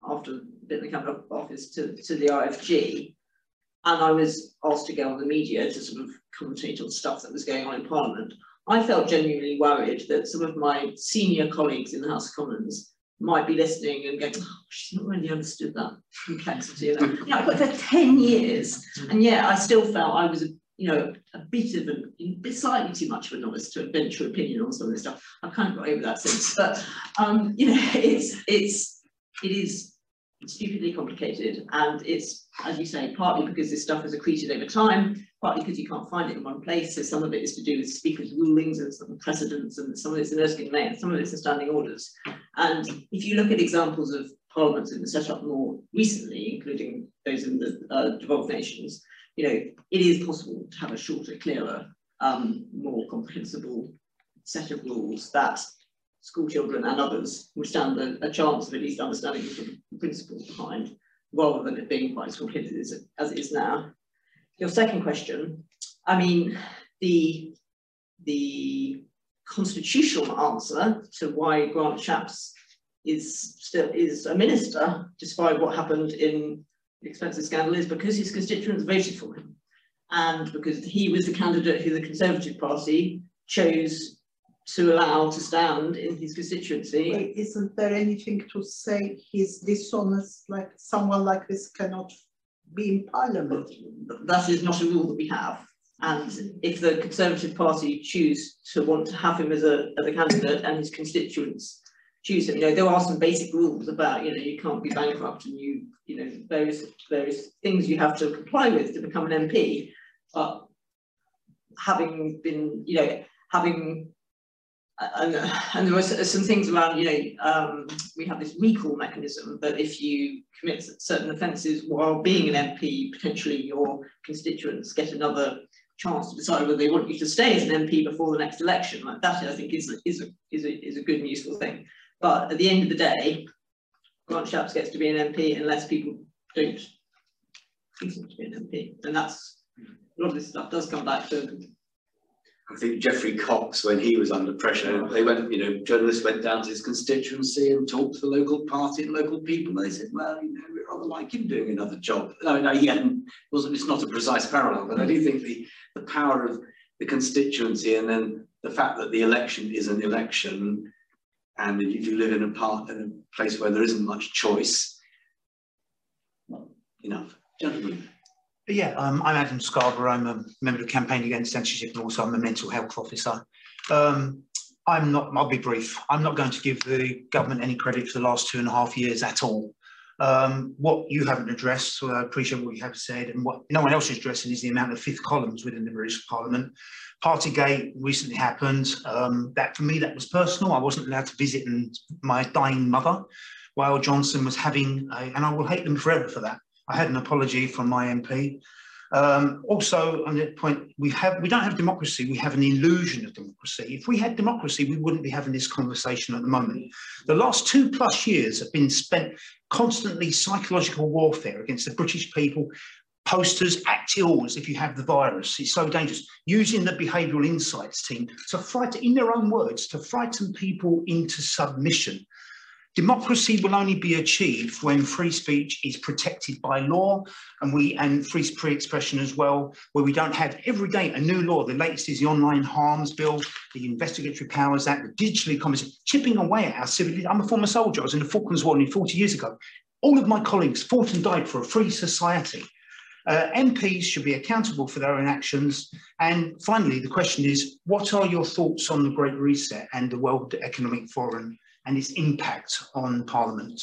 after a bit of the Cabinet Office to the RFG, and I was asked to go on the media to sort of commentate on stuff that was going on in Parliament. I felt genuinely worried that some of my senior colleagues in the House of Commons might be listening and going, oh, she's not really understood that complexity. You know, I worked for 10 years, and yet I still felt I was a bit of a bit slightly too much of a novice to venture opinion on some of this stuff. I've kind of got over that since, but you know, it is stupidly complicated, and it's, as you say, partly because this stuff is accreted over time, partly because you can't find it in one place. So some of it is to do with speakers' rulings and some precedents, and some of it's in Erskine May, and some of it's in standing orders. And if you look at examples of parliaments that were set up more recently, including those in the devolved nations, you know, it is possible to have a shorter, clearer, more comprehensible set of rules that school children and others would stand a chance of at least understanding the principles behind, rather than it being quite as complicated as it is now. Your second question, I mean, the constitutional answer to why Grant Shapps is a minister, despite what happened in the expenses scandal, is because his constituents voted for him, and because he was the candidate who the Conservative Party chose to allow to stand in his constituency. Wait, isn't there anything to say he's dishonest, like someone like this cannot be in Parliament? That is not a rule that we have. And if the Conservative Party choose to want to have him as a candidate, and his constituents choose him, you know, there are some basic rules about, you know, you can't be bankrupt, and you know, various things you have to comply with to become an MP. But having been, you know, and there were some things around, you know, we have this recall mechanism that if you commit certain offences while being an MP, potentially your constituents get another chance to decide whether they want you to stay as an MP before the next election. Like that, I think, is a good and useful thing. But at the end of the day, Grant Shapps gets to be an MP unless people don't think him to be an MP, and that's a lot of this stuff does come back to. I think Geoffrey Cox, when he was under pressure, they went, you know, journalists went down to his constituency and talked to the local party and local people. And they said, well, you know, we'd rather like him doing another job. No, he hadn't. It's not a precise parallel, but I do think the power of the constituency, and then the fact that the election is an election, and if you live in a place where there isn't much choice, well, enough. Gentlemen. Yeah, I'm Adam Scarborough. I'm a member of the Campaign Against Censorship, and also I'm a mental health officer. I'll be brief. I'm not going to give the government any credit for the last 2.5 years at all. What you haven't addressed, so I appreciate what you have said, and what no one else is addressing is the amount of fifth columns within the British Parliament. Partygate recently happened. That, for me, that was personal. I wasn't allowed to visit my dying mother while Johnson was having and I will hate them forever for that. I had an apology from my MP. Also, on that point, we don't have democracy, we have an illusion of democracy. If we had democracy, we wouldn't be having this conversation at the moment. The last 2+ years have been spent constantly psychological warfare against the British people, posters, act ill as if you have the virus. It's so dangerous. Using the behavioural insights team to frighten, in their own words, to frighten people into submission. Democracy will only be achieved when free speech is protected by law, and free expression as well, where we don't have every day a new law. The latest is the Online Harms Bill, the Investigatory Powers Act, the Digital Economy, chipping away at our civil. I'm a former soldier. I was in the Falklands War nearly 40 years ago. All of my colleagues fought and died for a free society. MPs should be accountable for their own actions. And finally, the question is, what are your thoughts on the Great Reset and the World Economic Forum and its impact on Parliament?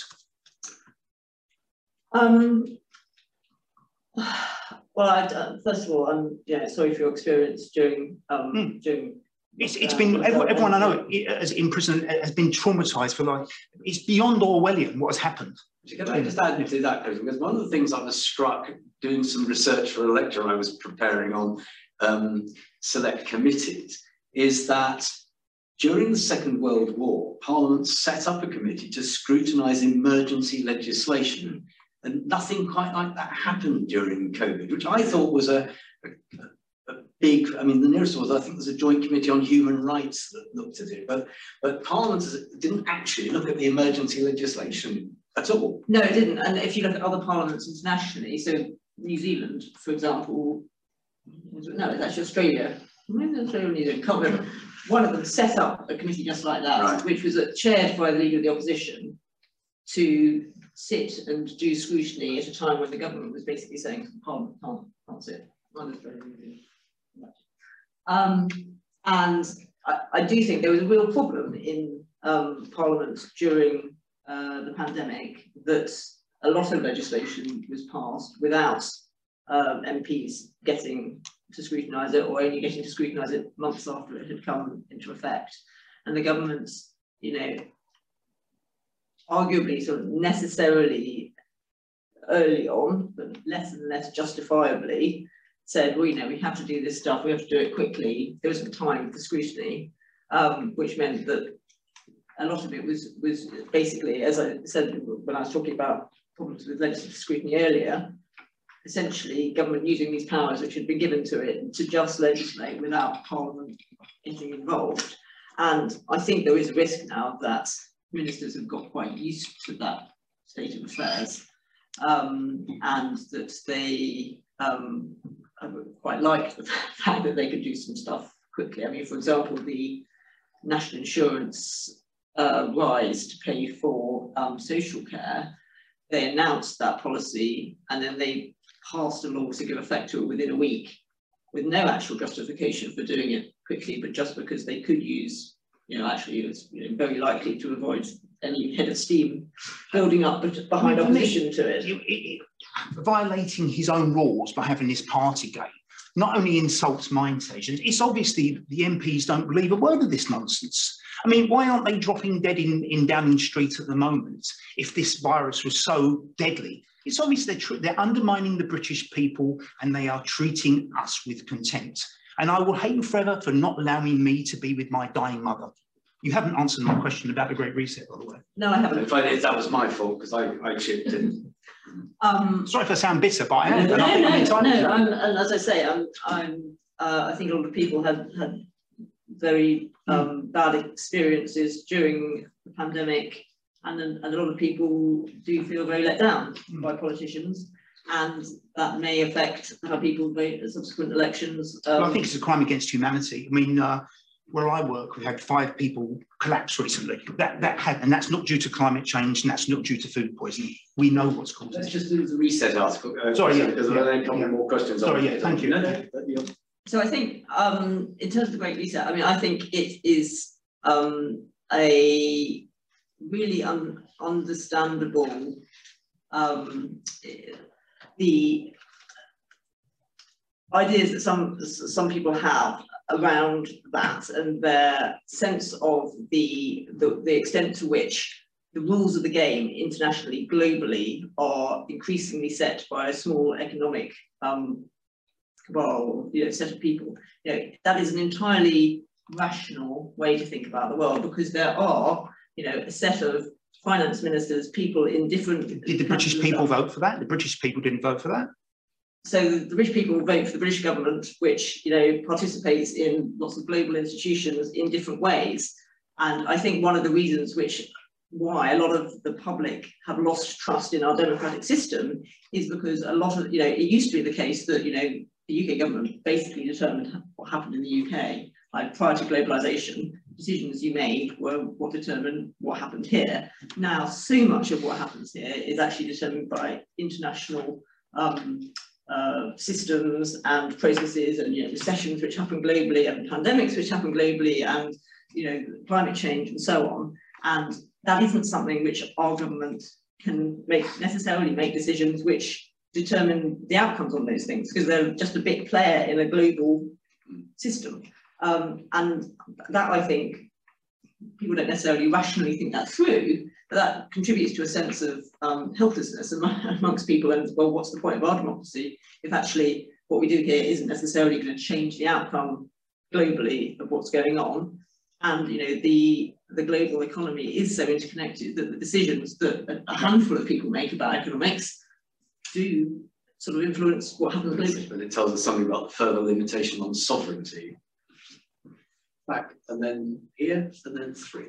Well, first of all, I'm sorry for your experience during It's been everyone I know in prison has been traumatised for life. It's beyond Orwellian what has happened. Can I just add to that, because one of the things I was struck doing some research for a lecture I was preparing on select committees is that during the Second World War, Parliament set up a committee to scrutinise emergency legislation, and nothing quite like that happened during COVID, which I thought was a big, I mean, the nearest was, I think there's a joint committee on human rights that looked at it, but Parliament didn't actually look at the emergency legislation at all. No, it didn't. And if you look at other parliaments internationally, so New Zealand, for example, no, it's actually Australia. Maybe Australia or New Zealand, can't remember. One of them set up a committee just like that, Right. which was chaired by the Leader of the Opposition to sit and do scrutiny at a time when the government was basically saying Parliament can't sit. And I do think there was a real problem in Parliament during the pandemic, that a lot of legislation was passed without MPs getting to scrutinise it, or only getting to scrutinise it months after it had come into effect. And the government, you know, arguably sort of necessarily early on, but less and less justifiably, said, well, you know, we have to do this stuff, we have to do it quickly. There wasn't time for scrutiny, which meant that a lot of it was basically, as I said when I was talking about problems with legislative scrutiny earlier, essentially government using these powers which had been given to it to just legislate without Parliament getting involved. And I think there is a risk now that ministers have got quite used to that state of affairs, and that they quite like the fact that they could do some stuff quickly. I mean, for example, the national insurance rise to pay for social care, they announced that policy and then they passed a law to give effect to it within a week, with no actual justification for doing it quickly, but just because they could use, you know, actually it was, you know, very likely to avoid any head of steam building up behind opposition to it. Violating his own rules by having this party game not only insults my intentions, it's obviously the MPs don't believe a word of this nonsense. I mean, why aren't they dropping dead in Downing Street at the moment if this virus was so deadly? It's obvious they're undermining the British people and they are treating us with contempt. And I will hate you forever for not allowing me to be with my dying mother. You haven't answered my question about the Great Reset, by the way. No, I haven't. That was my fault because I chipped in. Sorry if I sound bitter, but I am. No. And as I say, I think a lot of people had very bad experiences during the pandemic, and a lot of people do feel very let down by politicians, and that may affect how people vote at subsequent elections. Well, I think it's a crime against humanity. I mean, where I work, we had 5 people collapse recently. And that's not due to climate change, and that's not due to food poisoning. We know what's caused it. Let's just do the reset article. Sorry, yeah, because there are a couple more questions. Sorry, yeah, thank you. No. So I think, in terms of the Great Reset, I mean, I think it is a really understandable, the ideas that some people have around that, and their sense of the extent to which the rules of the game internationally, globally, are increasingly set by a small economic cabal, you know, set of people. You know, that is an entirely rational way to think about the world, because there are, you know, a set of finance ministers, people in different. Did the British people vote for that? The British people didn't vote for that. So the British people vote for the British government, which, you know, participates in lots of global institutions in different ways. And I think one of the reasons why a lot of the public have lost trust in our democratic system is because a lot of, you know, it used to be the case that, you know, the UK government basically determined what happened in the UK. Like prior to globalisation, decisions you made were what determined what happened here. Now, so much of what happens here is actually determined by international systems and processes, and, you know, recessions which happen globally, and pandemics which happen globally, and, you know, climate change and so on. And that isn't something which our government can necessarily make decisions which determine the outcomes on those things, because they're just a big player in a global system. And that, I think, people don't necessarily rationally think that through, but that contributes to a sense of helplessness amongst people. And, well, what's the point of our democracy if actually what we do here isn't necessarily going to change the outcome globally of what's going on? And, you know, the global economy is so interconnected that the decisions that a handful of people make about economics do sort of influence what happens globally. But it tells us something about the further limitation on sovereignty. Back, and then here, and then 3.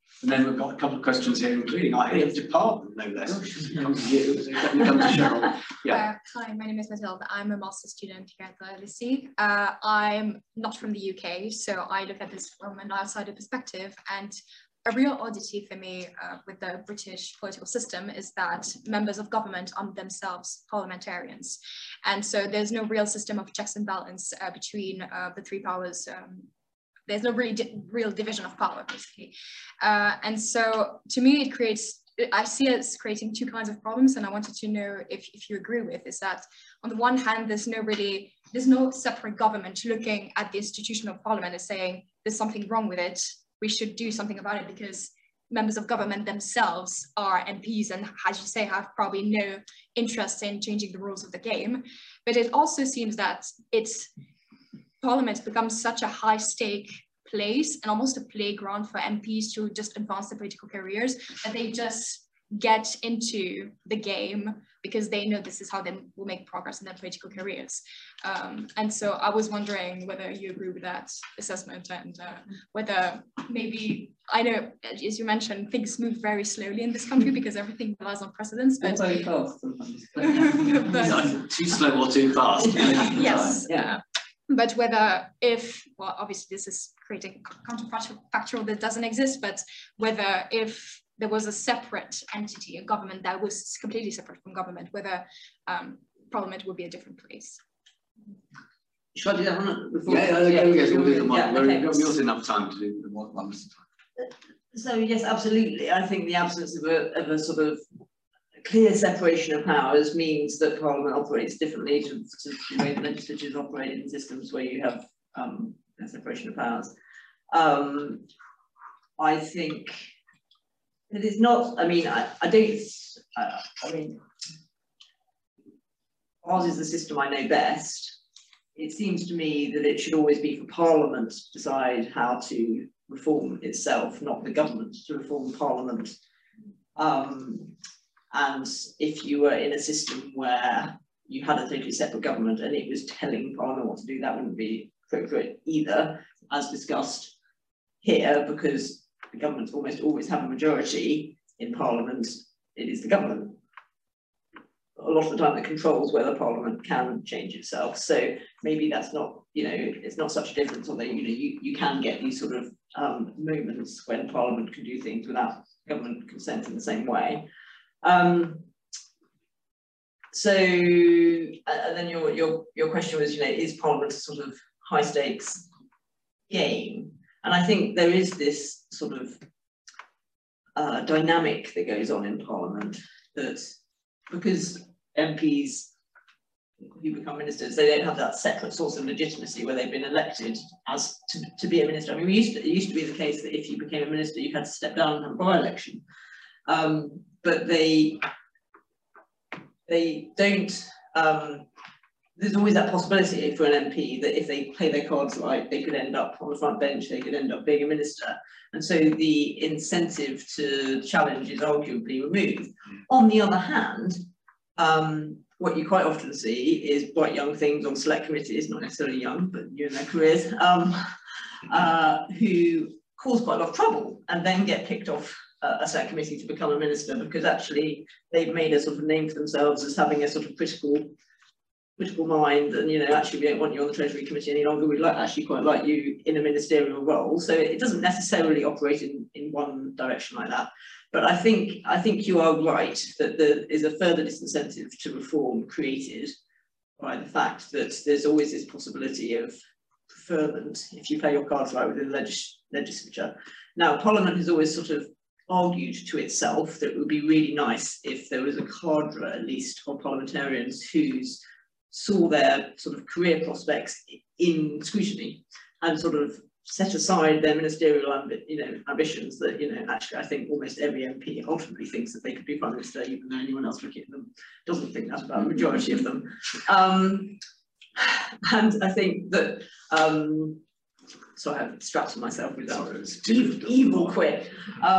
And then we've got a couple of questions here, including our head of department, no less. Come to you, so definitely come to Cheryl. Yeah. Hi, my name is Matilda. I'm a master's student here at the LSE. I'm not from the UK, so I look at this from an outsider perspective. And a real oddity for me with the British political system is that members of government are themselves parliamentarians. And so there's no real system of checks and balance between the three powers. There's no real division of power, basically. And so to me, it creates, I see it as creating two kinds of problems. And I wanted to know if you agree with, is that on the one hand, there's no separate government looking at the institution of parliament and saying, there's something wrong with it, we should do something about it, because members of government themselves are MPs and, as you say, have probably no interest in changing the rules of the game. But it also seems that Parliament becomes such a high stake place and almost a playground for MPs to just advance their political careers, that they just get into the game because they know this is how they will make progress in their political careers. And so I was wondering whether you agree with that assessment, and whether maybe, I know, as you mentioned, things move very slowly in this country because everything relies on precedents. But very fast sometimes. But, too slow or too fast. Yes. Yeah. But whether well, obviously this is creating counterfactual that doesn't exist, but whether if there was a separate entity, a government that was completely separate from government, whether Parliament would be a different place. Should I do that one before? Yes, we'll do the one. Okay. We've got enough time to do the ones. So yes, absolutely. I think the absence of a sort of clear separation of powers means that Parliament operates differently to the way the legislatures operate in systems where you have a separation of powers. I think it is not, I mean, ours is the system I know best. It seems to me that it should always be for Parliament to decide how to reform itself, not the government to reform Parliament. And if you were in a system where you had a totally separate government and it was telling Parliament what to do, that wouldn't be appropriate either, as discussed here, because the governments almost always have a majority in Parliament. It is the government a lot of the time that controls whether Parliament can change itself. So maybe that's not, it's not such a difference, although you can get these sort of moments when Parliament can do things without government consent in the same way. So and then your question was, is Parliament a sort of high stakes game? And I think there is this sort of dynamic that goes on in Parliament, that because MPs who become ministers, they don't have that separate source of legitimacy where they've been elected as to be a minister. I mean, it used to be the case that if you became a minister, you had to step down and have a by-election. But they don't, there's always that possibility for an MP that if they play their cards right, they could end up on the front bench, they could end up being a minister. And so the incentive to challenge is arguably removed. On the other hand, what you quite often see is bright young things on select committees, not necessarily young, but new in their careers, who cause quite a lot of trouble and then get picked off a select committee to become a minister, because actually they've made a sort of name for themselves as having a sort of critical mind, and actually we don't want you on the Treasury Committee any longer, we'd actually quite like you in a ministerial role. So it doesn't necessarily operate in one direction like that. But I think you are right that there is a further disincentive to reform created by the fact that there's always this possibility of preferment if you play your cards right within the legislature. Now, Parliament has always sort of argued to itself that it would be really nice if there was a cadre, at least, of parliamentarians who saw their sort of career prospects in scrutiny and sort of set aside their ministerial ambitions that, actually I think almost every MP ultimately thinks that they could be Prime Minister, even though anyone else looking at them doesn't think that about the majority of them. And I think that, so I've distracted myself with that evil quip.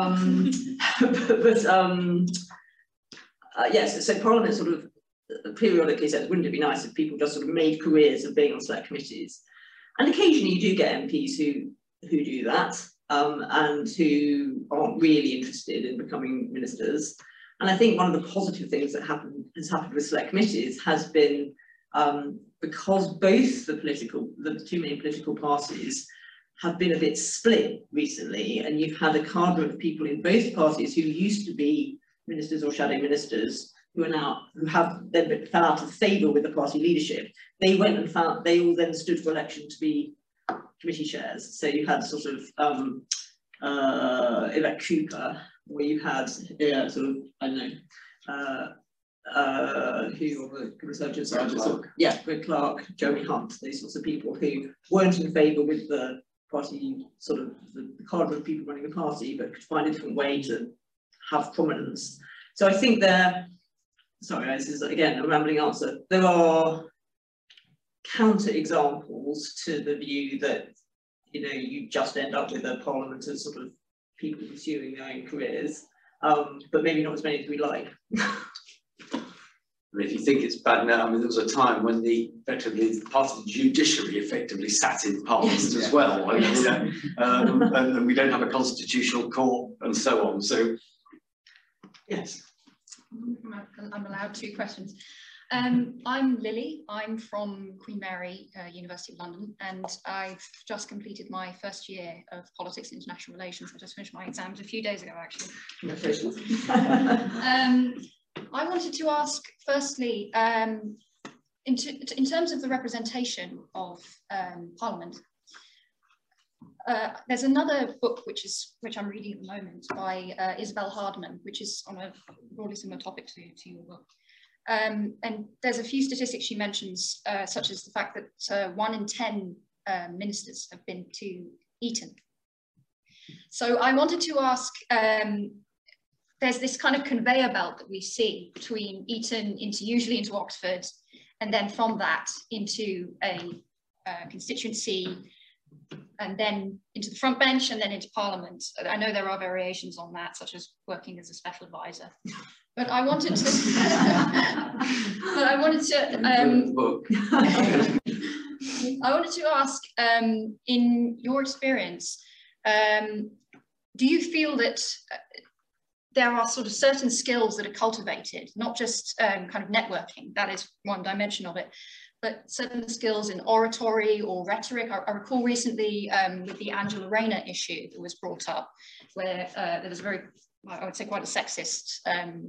Yes, so Parliament sort of periodically says, wouldn't it be nice if people just sort of made careers of being on select committees? And occasionally you do get MPs who do that. and who aren't really interested in becoming ministers. And I think one of the positive things that has happened with select committees has been because both the two main political parties have been a bit split recently, and you've had a cadre of people in both parties who used to be ministers or shadow ministers who have then fell out of favour with the party leadership. They went and they all then stood for election to be committee chairs. So you had sort of Yvette Cooper, where you had sort of, I don't know, who on the researcher side, Greg Clark, Jeremy Hunt, those sorts of people who weren't in favour with the party, sort of the cadre of people running the party, but could find a different way to have prominence. So I think sorry, this is again a rambling answer. There are counter examples to the view that, you know, you just end up with a parliament of sort of people pursuing their own careers, but maybe not as many as we like. If you think it's bad now, I mean, there was a time when part of the judiciary effectively sat in Parliament as well, and, you know, and we don't have a constitutional court and so on. So, yes. I'm allowed 2 questions. I'm Lily. I'm from Queen Mary, University of London, and I've just completed my first year of politics and international relations. I just finished my exams a few days ago, actually. I wanted to ask, firstly, in terms of the representation of Parliament, there's another book which I'm reading at the moment by Isabel Hardman, which is on a broadly similar topic to your book. And there's a few statistics she mentions, such as the fact that 1 in 10 ministers have been to Eton. So I wanted to ask, there's this kind of conveyor belt that we see between Eton usually into Oxford, and then from that into a constituency, and then into the front bench, and then into Parliament. I know there are variations on that, such as working as a special advisor. But I wanted to, I wanted to ask, in your experience, do you feel that there are sort of certain skills that are cultivated, not just kind of networking, that is one dimension of it, but certain skills in oratory or rhetoric? I recall recently with the Angela Rayner issue that was brought up, where there was a very, I would say, quite a sexist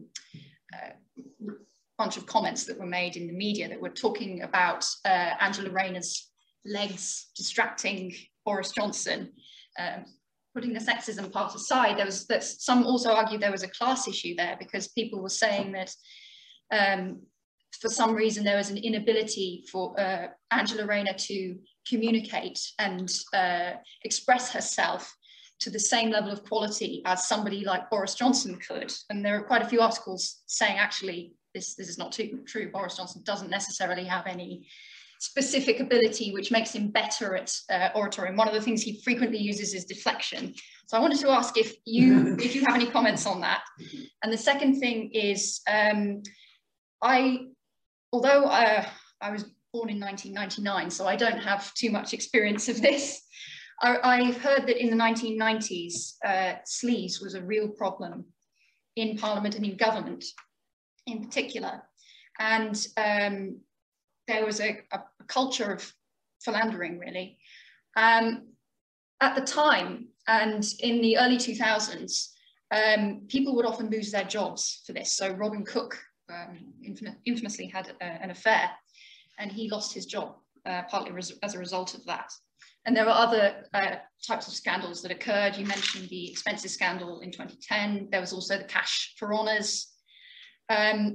bunch of comments that were made in the media that were talking about Angela Rayner's legs distracting Boris Johnson. Putting the sexism part aside, some also argued there was a class issue there, because people were saying that for some reason there was an inability for Angela Rayner to communicate and express herself to the same level of quality as somebody like Boris Johnson could. And there are quite a few articles saying, actually, this is not true. Boris Johnson doesn't necessarily have any specific ability which makes him better at oratory. And one of the things he frequently uses is deflection. So I wanted to ask if you have any comments on that. And the second thing is, although I was born in 1999, so I don't have too much experience of this, I've heard that in the 1990s, sleaze was a real problem in Parliament and in government in particular. And there was a culture of philandering, really. At the time, and in the early 2000s, people would often lose their jobs for this. So Robin Cook infamously had an affair, and he lost his job partly as a result of that. And there were other types of scandals that occurred. You mentioned the expenses scandal in 2010. There was also the cash for honours. As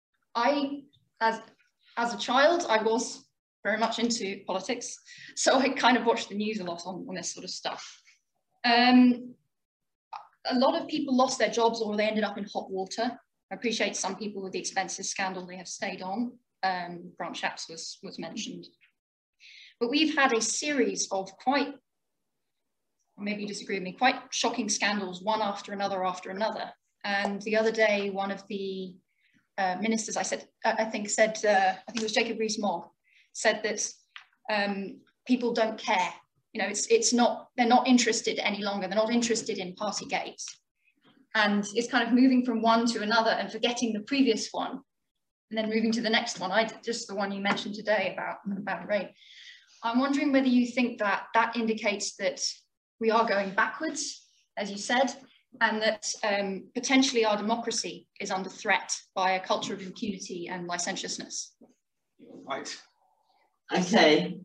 a child, I was very much into politics, so I kind of watched the news a lot on this sort of stuff. A lot of people lost their jobs, or they ended up in hot water. I appreciate some people with the expenses scandal, they have stayed on. Grant Shapps was mentioned. But we've had a series of quite, maybe you disagree with me, quite shocking scandals, one after another. And the other day, one of the ministers, I think it was Jacob Rees-Mogg, said that people don't care You know, it's not, they're not interested any longer. They're not interested in Partygate. And it's kind of moving from one to another and forgetting the previous one and then moving to the next one. Just the one you mentioned today about rape. I'm wondering whether you think that that indicates that we are going backwards, as you said, and that potentially our democracy is under threat by a culture of impunity and licentiousness. Right. Okay.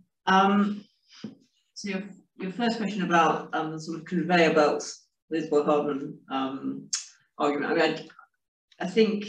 So your first question about the sort of conveyor belts, Liz Boyle-Hardman argument. I mean, I think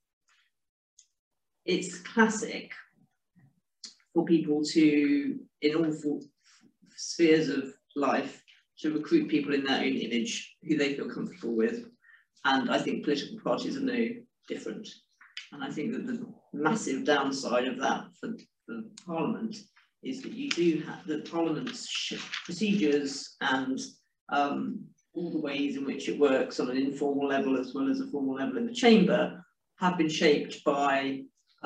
it's classic for people to, in all spheres of life, to recruit people in their own image who they feel comfortable with. And I think political parties are no different. And I think that the massive downside of that for Parliament is that you do have the Parliament's procedures and all the ways in which it works on an informal level as well as a formal level in the chamber have been shaped by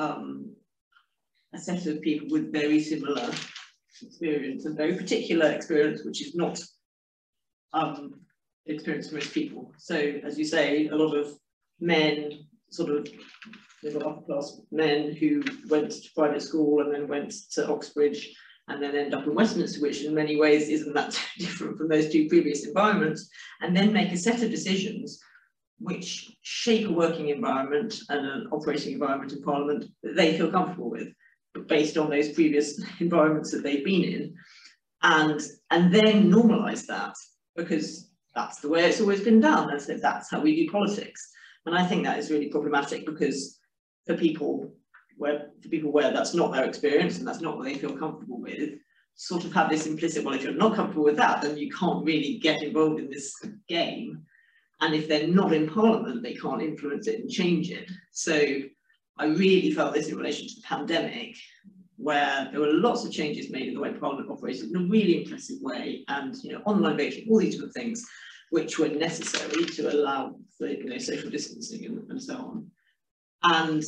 a set of people with very similar experience and very particular experience, which is not experience for most people. So, as you say, a lot of men, sort of middle upper class men who went to private school and then went to Oxbridge and then end up in Westminster, which in many ways isn't that different from those two previous environments, and then make a set of decisions which shape a working environment and an operating environment in Parliament that they feel comfortable with, based on those previous environments that they've been in, and then normalise that, because that's the way it's always been done, and so that's how we do politics. And I think that is really problematic, because for people where that's not their experience and that's not what they feel comfortable with, sort of have this implicit, well, if you're not comfortable with that, then you can't really get involved in this game. And if they're not in Parliament, they can't influence it and change it. So I really felt this in relation to the pandemic, where there were lots of changes made in the way Parliament operated in a really impressive way, and online voting, all these different things, which were necessary to allow for social distancing and so on. And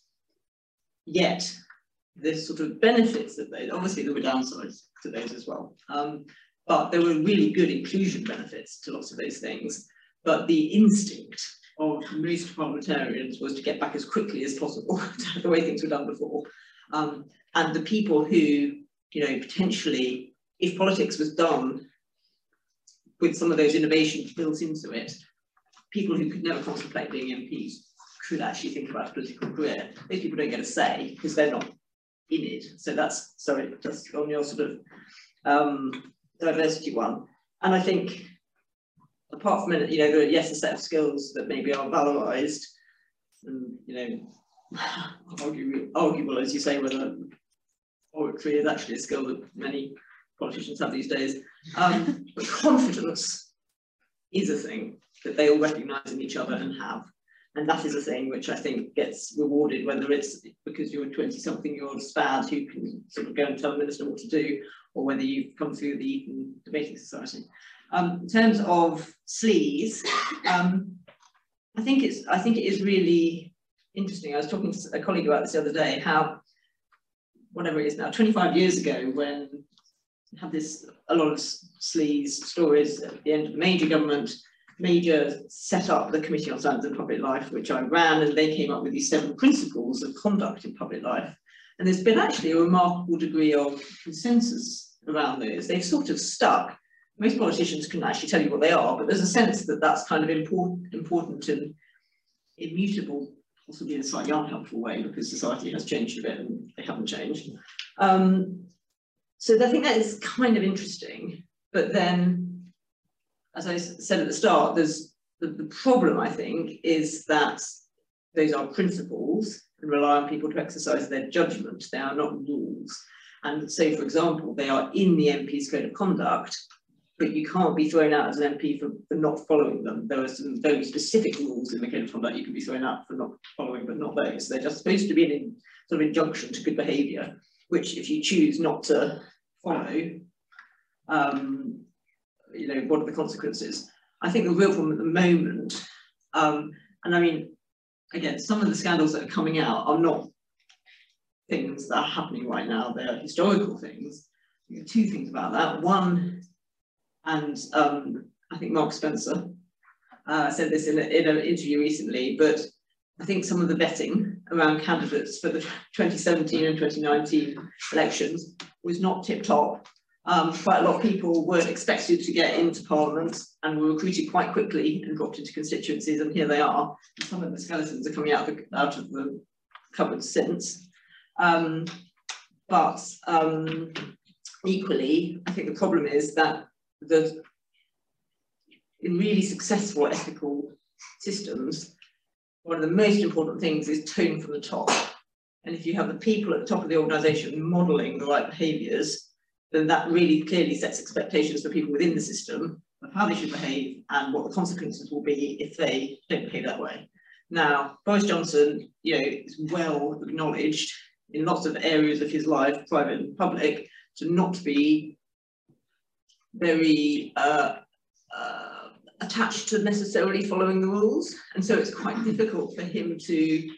yet, the sort of benefits of those, obviously there were downsides to those as well, but there were really good inclusion benefits to lots of those things. But the instinct of most parliamentarians was to get back as quickly as possible to the way things were done before. And the people who, potentially, if politics was done with some of those innovations built into it, people who could never contemplate being MPs could actually think about a political career. Those people don't get a say because they're not in it. So that's, sorry, just on your sort of diversity one. And I think, apart from it, there are, yes, a set of skills that maybe are valorised, and, arguable, as you say, whether oratory is actually a skill that many politicians have these days. But confidence is a thing that they all recognise in each other and have. And that is a thing which I think gets rewarded, whether it's because you're a 20-something-year-old spad who can sort of go and tell the minister what to do, or whether you've come through the Eton Debating Society. In terms of sleaze, I think it is really interesting. I was talking to a colleague about this the other day, how, whatever it is now, 25 years ago, when we had a lot of sleaze stories at the end of the Major government, Major set up the Committee on Standards in Public Life, which I ran, and they came up with these 7 principles of conduct in public life. And there's been actually a remarkable degree of consensus around those. They've sort of stuck. Most politicians can actually tell you what they are, but there's a sense that that's kind of important and immutable, possibly in a slightly unhelpful way, because society has changed a bit and they haven't changed. So I think that is kind of interesting. But then, as I said at the start, there's the problem, I think, is that those are principles and rely on people to exercise their judgment. They are not rules. And so, for example, they are in the MP's code of conduct, but you can't be thrown out as an MP for not following them. There are some very specific rules in the code of conduct you can be thrown out for not following, but not those. They're just supposed to be an sort of injunction to good behaviour, which if you choose not to follow, what are the consequences? I think the real problem at the moment, and I mean, again, some of the scandals that are coming out are not things that are happening right now, they're historical things. two things about that. One, and I think Mark Spencer said this in an interview recently, but I think some of the vetting around candidates for the 2017 and 2019 elections was not tip-top. Quite a lot of people weren't expected to get into Parliament and were recruited quite quickly and dropped into constituencies, and here they are. Some of the skeletons are coming out of the cupboard since. But equally, I think the problem is that in really successful ethical systems, one of the most important things is tone from the top. And if you have the people at the top of the organisation modelling the right behaviours, then that really clearly sets expectations for people within the system of how they should behave and what the consequences will be if they don't behave that way. Now, Boris Johnson, is well acknowledged in lots of areas of his life, private and public, to not be very attached to necessarily following the rules. And so it's quite difficult for him to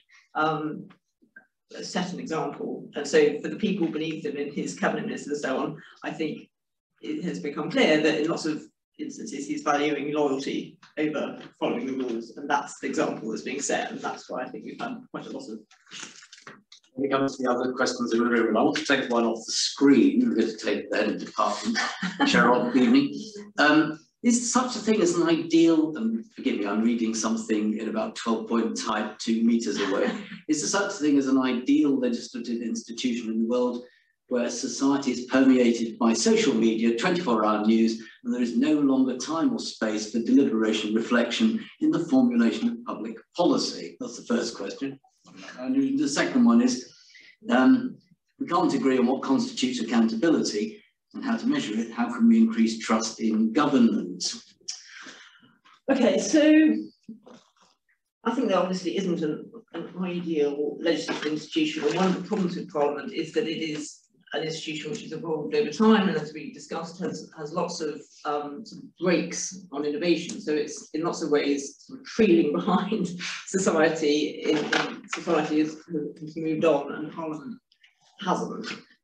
set an example. And so for the people beneath him in his cabinet ministers and so on, I think it has become clear that in lots of instances he's valuing loyalty over following the rules, and that's the example that's being set, and that's why I think we've had quite a lot of. When it comes to the other questions in the room, I want to take one off the screen. We're going to take that in department. Cheryl, good evening. Is such a thing as an ideal, and forgive me, I'm reading something in about 12-point type 2 meters away. Is there such a thing as an ideal legislative institution in the world where society is permeated by social media, 24-hour news, and there is no longer time or space for deliberation, reflection in the formulation of public policy? That's the first question. And the second one is, we can't agree on what constitutes accountability and how to measure it. How can we increase trust in governance? Okay, so I think there obviously isn't an ideal legislative institution. One of the problems with Parliament is that it is an institution which has evolved over time, and as we discussed, has lots of sort of brakes on innovation. So it's in lots of ways sort of trailing behind society. In society has moved on, and Parliament hasn't.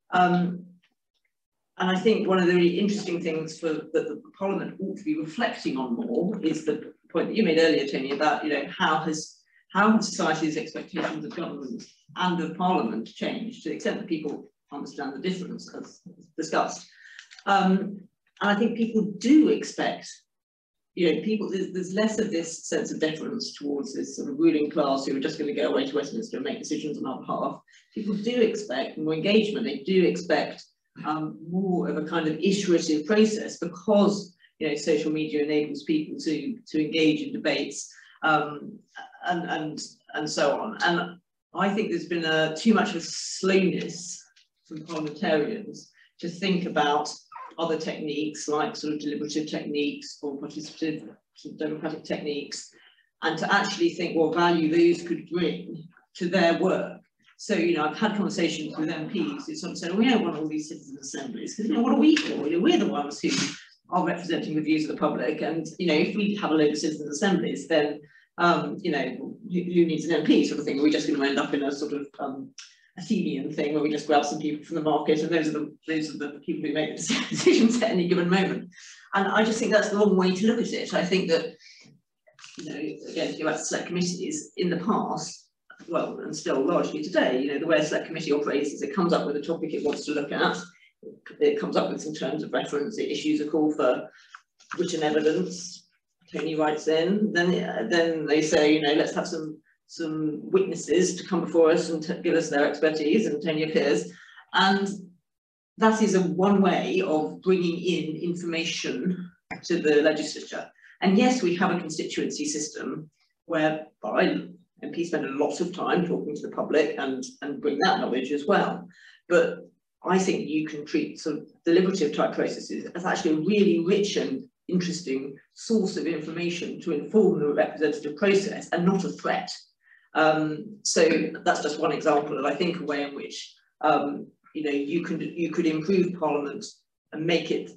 And I think one of the really interesting things that the Parliament ought to be reflecting on more is the point that you made earlier, Tony, about how have society's expectations of government and of Parliament changed to the extent that people understand the difference, as discussed. And I think people do expect, there's less of this sense of deference towards this sort of ruling class who are just going to go away to Westminster and make decisions on our behalf. People do expect more engagement. They do expect more of a kind of iterative process, because social media enables people to engage in debates and so on. And I think there's been too much of slowness from parliamentarians to think about other techniques like sort of deliberative techniques or participative sort of democratic techniques, and to actually think what value those could bring to their work. So, I've had conversations with MPs who sort of said, we don't want all these citizen assemblies, because what are we for? We're the ones who are representing the views of the public, and if we have a load of citizen assemblies, then who needs an MP sort of thing? Are we just going to end up in a sort of Athenian thing where we just grab some people from the market, and those are the people who make the decisions at any given moment? And I just think that's the wrong way to look at it. I think that, again, to go back to select committees, in the past, well, and still largely today, the way a select committee operates is it comes up with a topic it wants to look at, it comes up with some terms of reference, it issues a call for written evidence, Tony writes in, then they say, let's have some witnesses to come before us and give us their expertise, and Tony appears. And that is one way of bringing in information to the legislature. And yes, we have a constituency system whereby MPs spend a lot of time talking to the public and bring that knowledge as well. But I think you can treat sort of deliberative type processes as actually a really rich and interesting source of information to inform the representative process, and not a threat. So that's just one example of, I think, a way in which you could improve Parliament and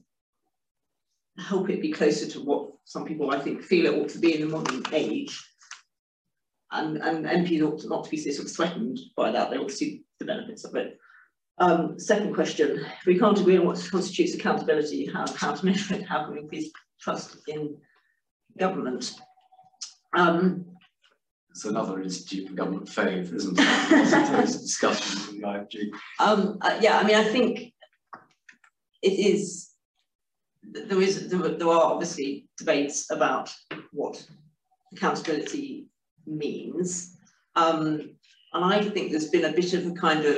help it be closer to what some people, I think, feel it ought to be in the modern age. And MPs ought not to be sort of threatened by that. They ought to see the benefits of it. Second question, if we can't agree on what constitutes accountability, how to measure it, how can we increase trust in government? It's another Institute for Government fave, isn't it? Lots of those discussions in the IFG. Yeah, I mean, I think it is. There are obviously debates about what accountability means, and I think there's been a bit of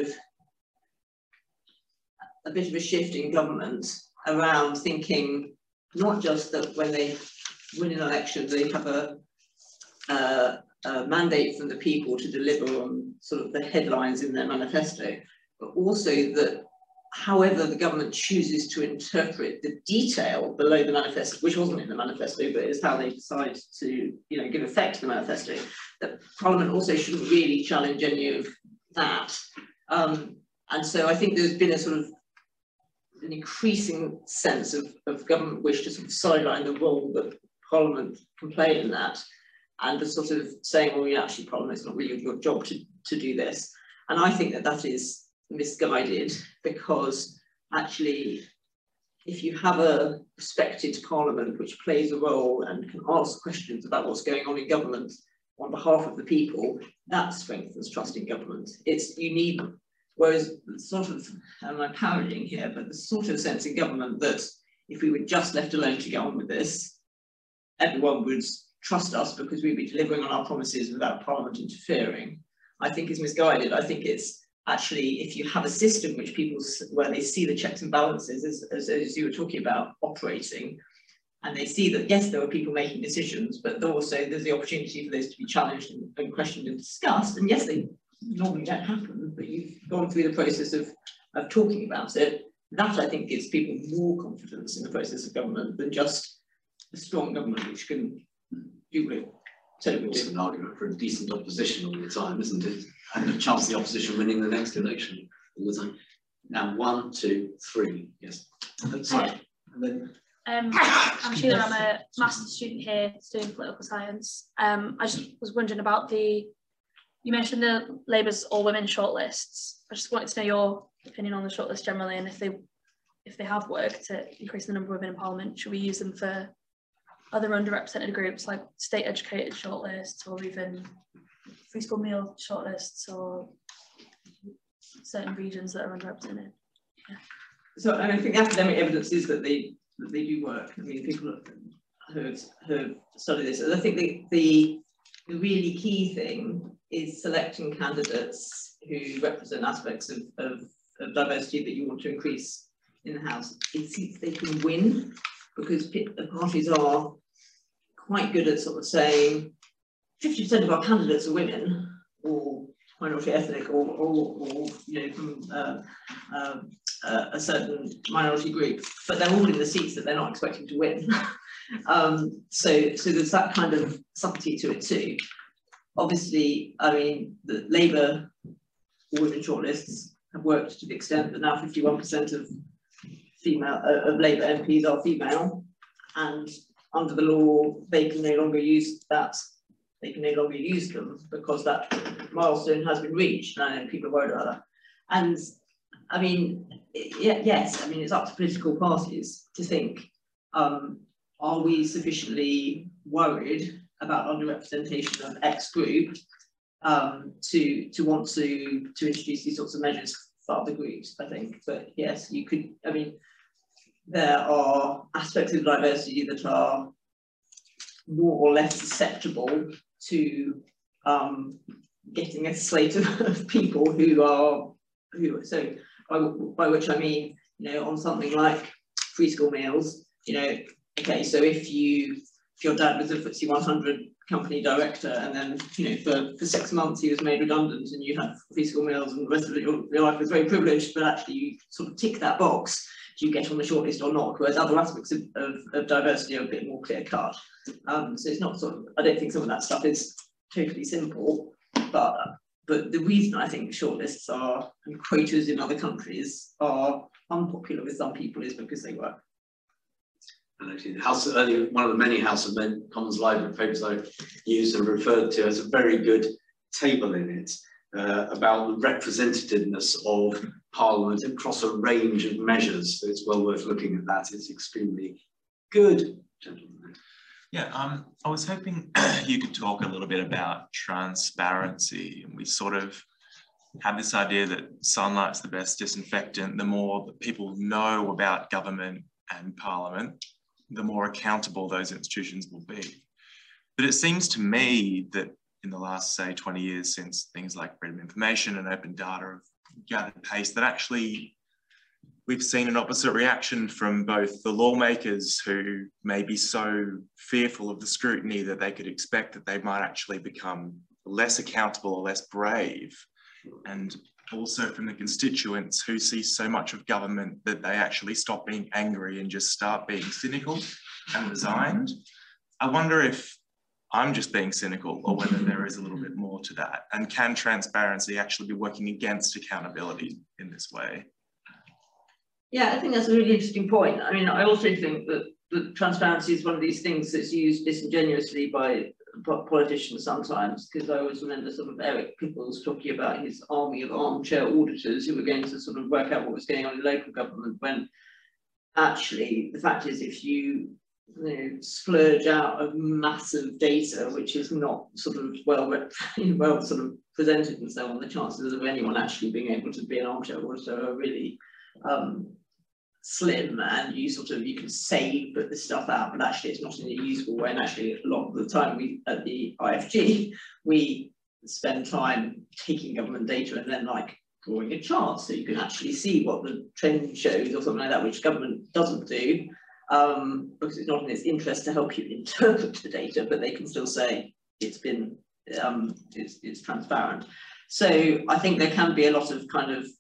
a shift in government around thinking not just that when they win an election they have a mandate from the people to deliver on sort of the headlines in their manifesto, but also that however the government chooses to interpret the detail below the manifesto, which wasn't in the manifesto, but is how they decide to, give effect to the manifesto, that Parliament also shouldn't really challenge any of that. And so I think there's been a sort of an increasing sense of government wish to sort of sideline the role that Parliament can play in that, and the sort of saying, well, actually, Parliament, it's not really your job to do this. And I think that is misguided, because actually, if you have a respected Parliament which plays a role and can ask questions about what's going on in government on behalf of the people, that strengthens trust in government. You need, whereas sort of, and I'm parodying here, but the sort of sense in government that if we were just left alone to get on with this, everyone would trust us because we'd be delivering on our promises without Parliament interfering, I think is misguided. I think it's actually, if you have a system which where they see the checks and balances, as you were talking about, operating, and they see that, yes, there are people making decisions, but also there's the opportunity for those to be challenged and questioned and discussed. And yes, they normally don't happen, but you've gone through the process of talking about it. That, I think, gives people more confidence in the process of government than just a strong government which can do what it said it would do. It's an argument for a decent opposition all the time, isn't it? And a chance of the opposition winning the next election all the time. Now, 1, 2, 3, yes. Sorry. And then I'm Sheila, I'm a master's student here studying political science. I just was wondering about you mentioned the Labour's all-women shortlists. I just wanted to know your opinion on the shortlist generally, and if they have worked to increase the number of women in Parliament, should we use them for other underrepresented groups like state educated shortlists, or even free school meal shortlists, or certain regions that are underrepresented? Yeah. So, and I think academic evidence is that they do work. I mean, people who have studied this. And I think the really key thing is selecting candidates who represent aspects of diversity that you want to increase in the House in seats they can win, because the parties are quite good at sort of saying 50% of our candidates are women or minority ethnic or from a certain minority group, but they're all in the seats that they're not expecting to win. So there's that kind of subtlety to it too. Obviously, I mean, the Labour women shortlists have worked to the extent that now 51% of Labour MPs are female, and under the law they can no longer use that. They can no longer use them because that milestone has been reached, and I know people are worried about that. And I mean, yes, I mean, it's up to political parties to think, are we sufficiently worried about underrepresentation of X group to want to introduce these sorts of measures for other groups, I think. But yes, you could, I mean, there are aspects of diversity that are more or less susceptible to getting a slate of people so by which I mean, on something like free school meals, okay, so if your dad was a FTSE 100 company director, and then for 6 months he was made redundant, and you had free school meals, and the rest of your life was very privileged, but actually you sort of tick that box, do you get on the shortlist or not? Whereas other aspects of diversity are a bit more clear cut. So it's not sort of, I don't think some of that stuff is totally simple, but the reason I think shortlists are, and quotas in other countries are unpopular with some people, is because they work. And actually, one of the many House of Commons Library papers I used and referred to has a very good table in it about the representativeness of Parliament across a range of measures. So it's well worth looking at that. It's extremely good, gentlemen. Yeah, I was hoping you could talk a little bit about transparency. And we sort of have this idea that sunlight's the best disinfectant. The more that people know about government and Parliament, the more accountable those institutions will be. But it seems to me that in the last, say, 20 years since things like freedom of information and open data have gathered pace, that actually we've seen an opposite reaction from both the lawmakers who may be so fearful of the scrutiny that they could expect that they might actually become less accountable or less brave, and also from the constituents who see so much of government that they actually stop being angry and just start being cynical and resigned. I wonder if I'm just being cynical or whether there is a little bit more to that. And can transparency actually be working against accountability in this way? Yeah, I think that's a really interesting point. I mean, I also think that transparency is one of these things that's used disingenuously by politicians sometimes, because I always remember sort of Eric Pickles talking about his army of armchair auditors who were going to sort of work out what was going on in local government, when actually the fact is, if you splurge out of massive data which is not sort of well sort of presented and so on, the chances of anyone actually being able to be an armchair auditor are really slim, and you can say put this stuff out, but actually it's not in a useful way. And actually a lot of the time we at the IFG we spend time taking government data and then like drawing a chart so you can actually see what the trend shows or something like that, which government doesn't do, because it's not in its interest to help you interpret the data, but they can still say it's been it's transparent. So I think there can be a lot of kind of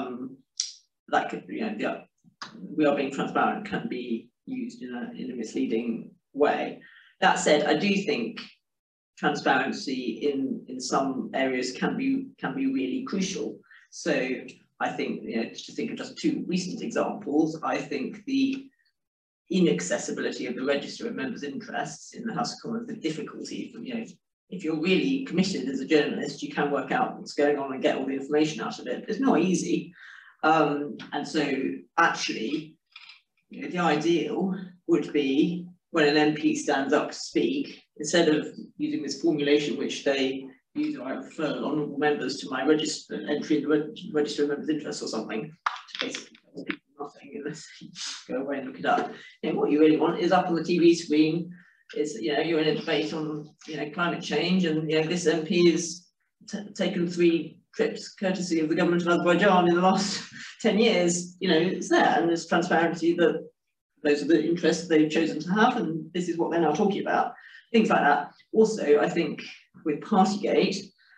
we are being transparent can be used in a misleading way. That said, I do think transparency in some areas can be really crucial. So I think, to think of just two recent examples, I think the inaccessibility of the register of members' interests in the House of Commons, the difficulty from, if you're really committed as a journalist, you can work out what's going on and get all the information out of it. It's not easy. And so actually, the ideal would be when an MP stands up to speak, instead of using this formulation which they use, I refer honourable members to my entry in the register of members' interests or something, to basically tell people nothing unless you go away and look it up. What you really want is up on the TV screen. Is you're in a debate on climate change, and this MP has taken 3 trips courtesy of the government of Azerbaijan in the last 10 years. It's there, and there's transparency that those are the interests they've chosen to have, and this is what they're now talking about. Things like that. Also, I think with Partygate,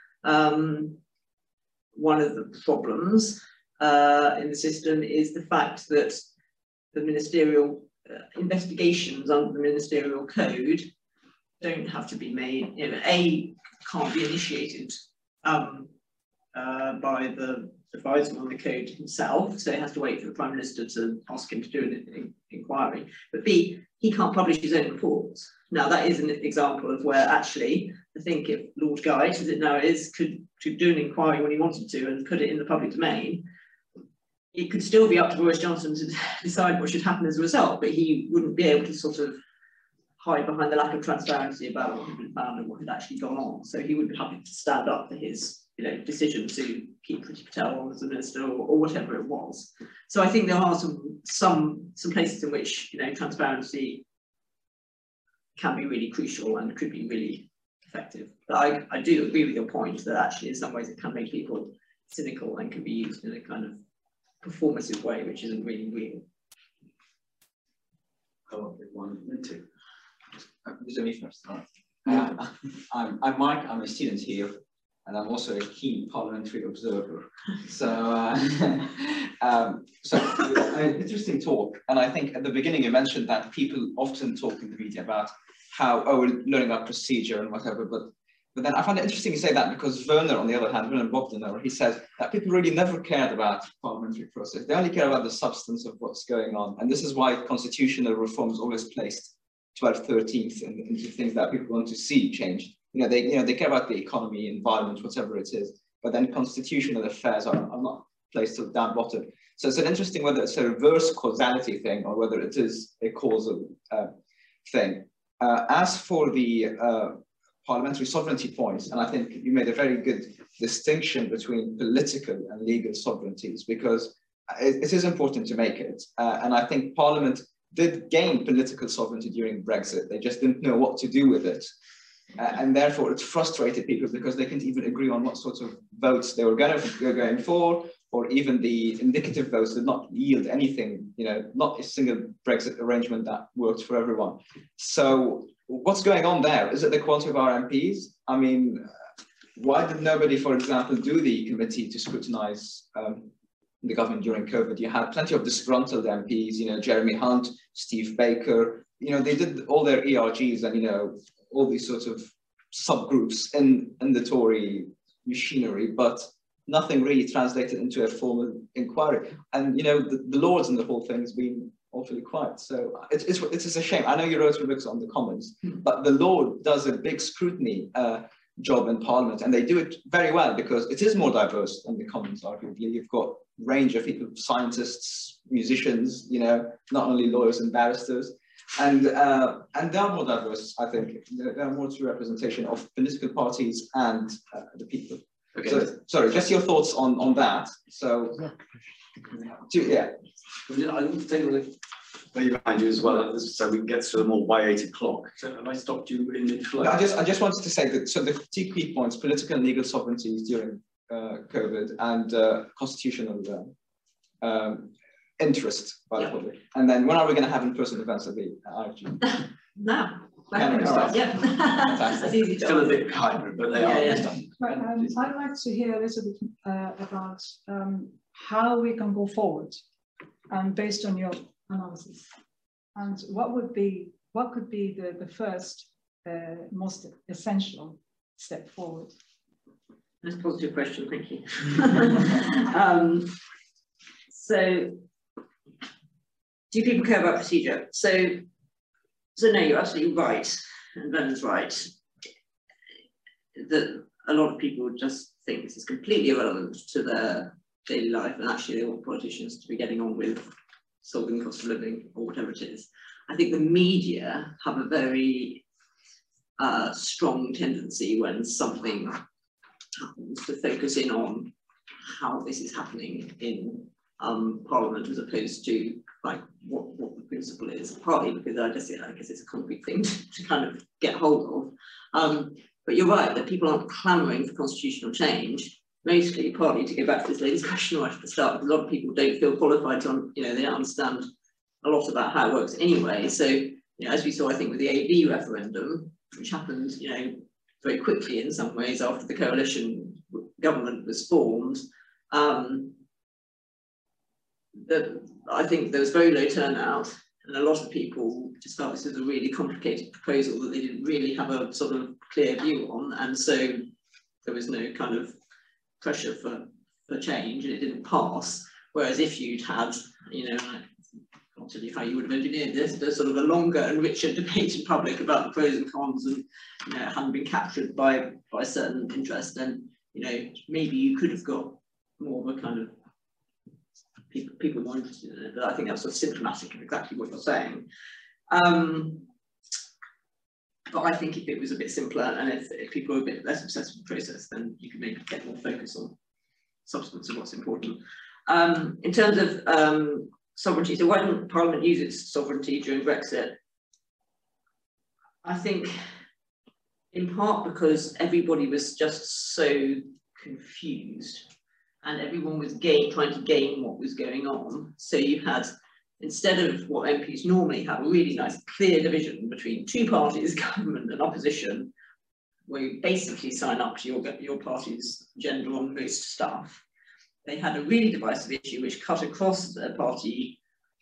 one of the problems in the system is the fact that the ministerial investigations under the ministerial code don't have to be made, can't be initiated by the advisor on the code himself, so he has to wait for the Prime Minister to ask him to do an inquiry. But B, he can't publish his own reports. Now that is an example of where actually, I think if Lord Guide, as it now is, could do an inquiry when he wanted to and put it in the public domain, it could still be up to Boris Johnson to decide what should happen as a result, but he wouldn't be able to sort of hide behind the lack of transparency about what had been found and what had actually gone on. So he would be happy to stand up for his decision to keep Priti Patel on as a minister or whatever it was. So I think there are some places in which transparency can be really crucial and could be really effective. But I do agree with your point that actually in some ways it can make people cynical and can be used in a kind of performative way, which isn't really real. Oh, one and two. This is me first. I'm Mark. I'm a student here, and I'm also a keen parliamentary observer. So, an interesting talk. And I think at the beginning you mentioned that people often talk in the media about how we're learning about procedure and whatever. But then I find it interesting you say that, because Werner, on the other hand, Werner Bogdanor, he says that people really never cared about parliamentary process. They only care about the substance of what's going on. And this is why constitutional reform is always placed 12th, 13th into things that people want to see changed. They care about the economy, environment, whatever it is. But then constitutional affairs are not placed sort of down bottom. So it's an interesting whether it's a reverse causality thing or whether it is a causal thing. As for the parliamentary sovereignty points, and I think you made a very good distinction between political and legal sovereignties, because it is important to make it. And I think Parliament did gain political sovereignty during Brexit. They just didn't know what to do with it. And therefore it frustrated people because they couldn't even agree on what sort of votes they were going for, or even the indicative votes did not yield anything, you know, not a single Brexit arrangement that worked for everyone. So what's going on there? Is it the quality of our MPs? I mean, why did nobody, for example, do the committee to scrutinise the government during COVID? You had plenty of disgruntled MPs, you know, Jeremy Hunt, Steve Baker, you know, they did all their ERGs and, you know, all these sorts of subgroups in the Tory machinery, but nothing really translated into a formal inquiry. And, you know, the Lords and the whole thing has been awfully quiet. So it's a shame. I know you wrote your books on the Commons, but the Lord does a big scrutiny job in Parliament, and they do it very well because it is more diverse than the Commons, arguably. You've got a range of people, scientists, musicians, you know, not only lawyers and barristers. And they are more diverse, I think. They are more true representation of political parties and the people. Okay. So, sorry, just your thoughts on that. So, yeah. I want to take way behind you as well, so we can get to them all by 8 o'clock. So have I stopped you in mid-flow? I just wanted to say that, so the two key points, political and legal sovereignties during COVID and constitutional interest by the public. And then when are we going to have in-person events at the IFG? Now. Right. Yeah. That's easy. Still a bit hybrid, but they are. Right, I'd like to hear a little bit about how we can go forward, based on your analysis, and what could be the first most essential step forward. That's a positive question, thank you. So, do people care about procedure? So no, you're absolutely right, and Bernard's right, that a lot of people just think this is completely irrelevant to their daily life, and actually they want politicians to be getting on with solving cost of living or whatever it is. I think the media have a very strong tendency when something happens to focus in on how this is happening in Parliament as opposed to like what the principle is, partly because I guess it's a concrete thing to kind of get hold of. But you're right that people aren't clamouring for constitutional change, mostly partly to go back to this lady's question right at the start, because a lot of people don't feel qualified to, you know, they don't understand a lot about how it works anyway. So, you know, as we saw, I think with the AB referendum, which happened, you know, very quickly in some ways after the coalition government was formed, I think there was very low turnout, and a lot of people just felt this was a really complicated proposal that they didn't really have a sort of clear view on, and so there was no kind of pressure for change, and it didn't pass. Whereas if you'd had, you know, I can't tell you how you would have engineered this, but sort of a longer and richer debate in public about the pros and cons, and, you know, it hadn't been captured by certain interest, then, you know, maybe you could have got more of a kind of people more interested in it. But I think that's sort of symptomatic of exactly what you're saying. But I think if it was a bit simpler, and if people were a bit less obsessed with the process, then you could maybe get more focus on substance of what's important. In terms of sovereignty, so why didn't Parliament use its sovereignty during Brexit? I think in part because everybody was just so confused, and everyone was trying to gain what was going on. So you had, instead of what MPs normally have, a really nice clear division between two parties, government and opposition, where you basically sign up to your party's agenda on most stuff. They had a really divisive issue which cut across their party